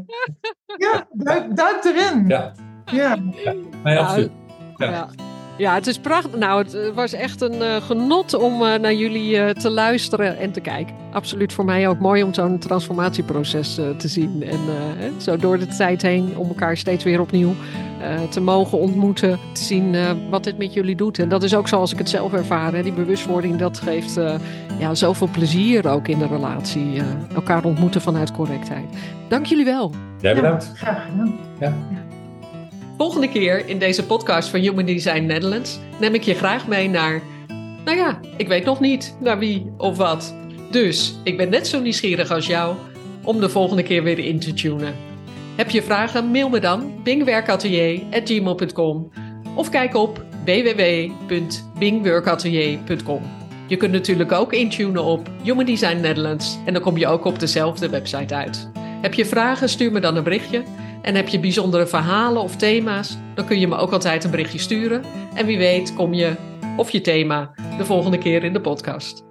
ja, duik, duik erin. Ja, ja. ja. Nee, absoluut. Ja. Ja. Ja, het is prachtig. Nou, het was echt een uh, genot om uh, naar jullie uh, te luisteren en te kijken. Absoluut voor mij ook mooi om zo'n transformatieproces uh, te zien. En uh, zo door de tijd heen om elkaar steeds weer opnieuw uh, te mogen ontmoeten. Te zien uh, wat dit met jullie doet. En dat is ook zoals ik het zelf ervaar. Hè. Die bewustwording, dat geeft uh, ja, zoveel plezier ook in de relatie. Uh, elkaar ontmoeten vanuit correctheid. Dank jullie wel. Jij bedankt. Ja, graag gedaan. Ja. Volgende keer in deze podcast van Human Design Netherlands neem ik je graag mee naar, nou ja, ik weet nog niet naar wie of wat. Dus ik ben net zo nieuwsgierig als jou om de volgende keer weer in te tunen. Heb je vragen? Mail me dan bingwerkatelier at gmail punt com of kijk op w w w punt bingwerkatelier punt com. Je kunt natuurlijk ook intunen op Human Design Netherlands en dan kom je ook op dezelfde website uit. Heb je vragen? Stuur me dan een berichtje. En heb je bijzondere verhalen of thema's, dan kun je me ook altijd een berichtje sturen. En wie weet kom je of je thema de volgende keer in de podcast.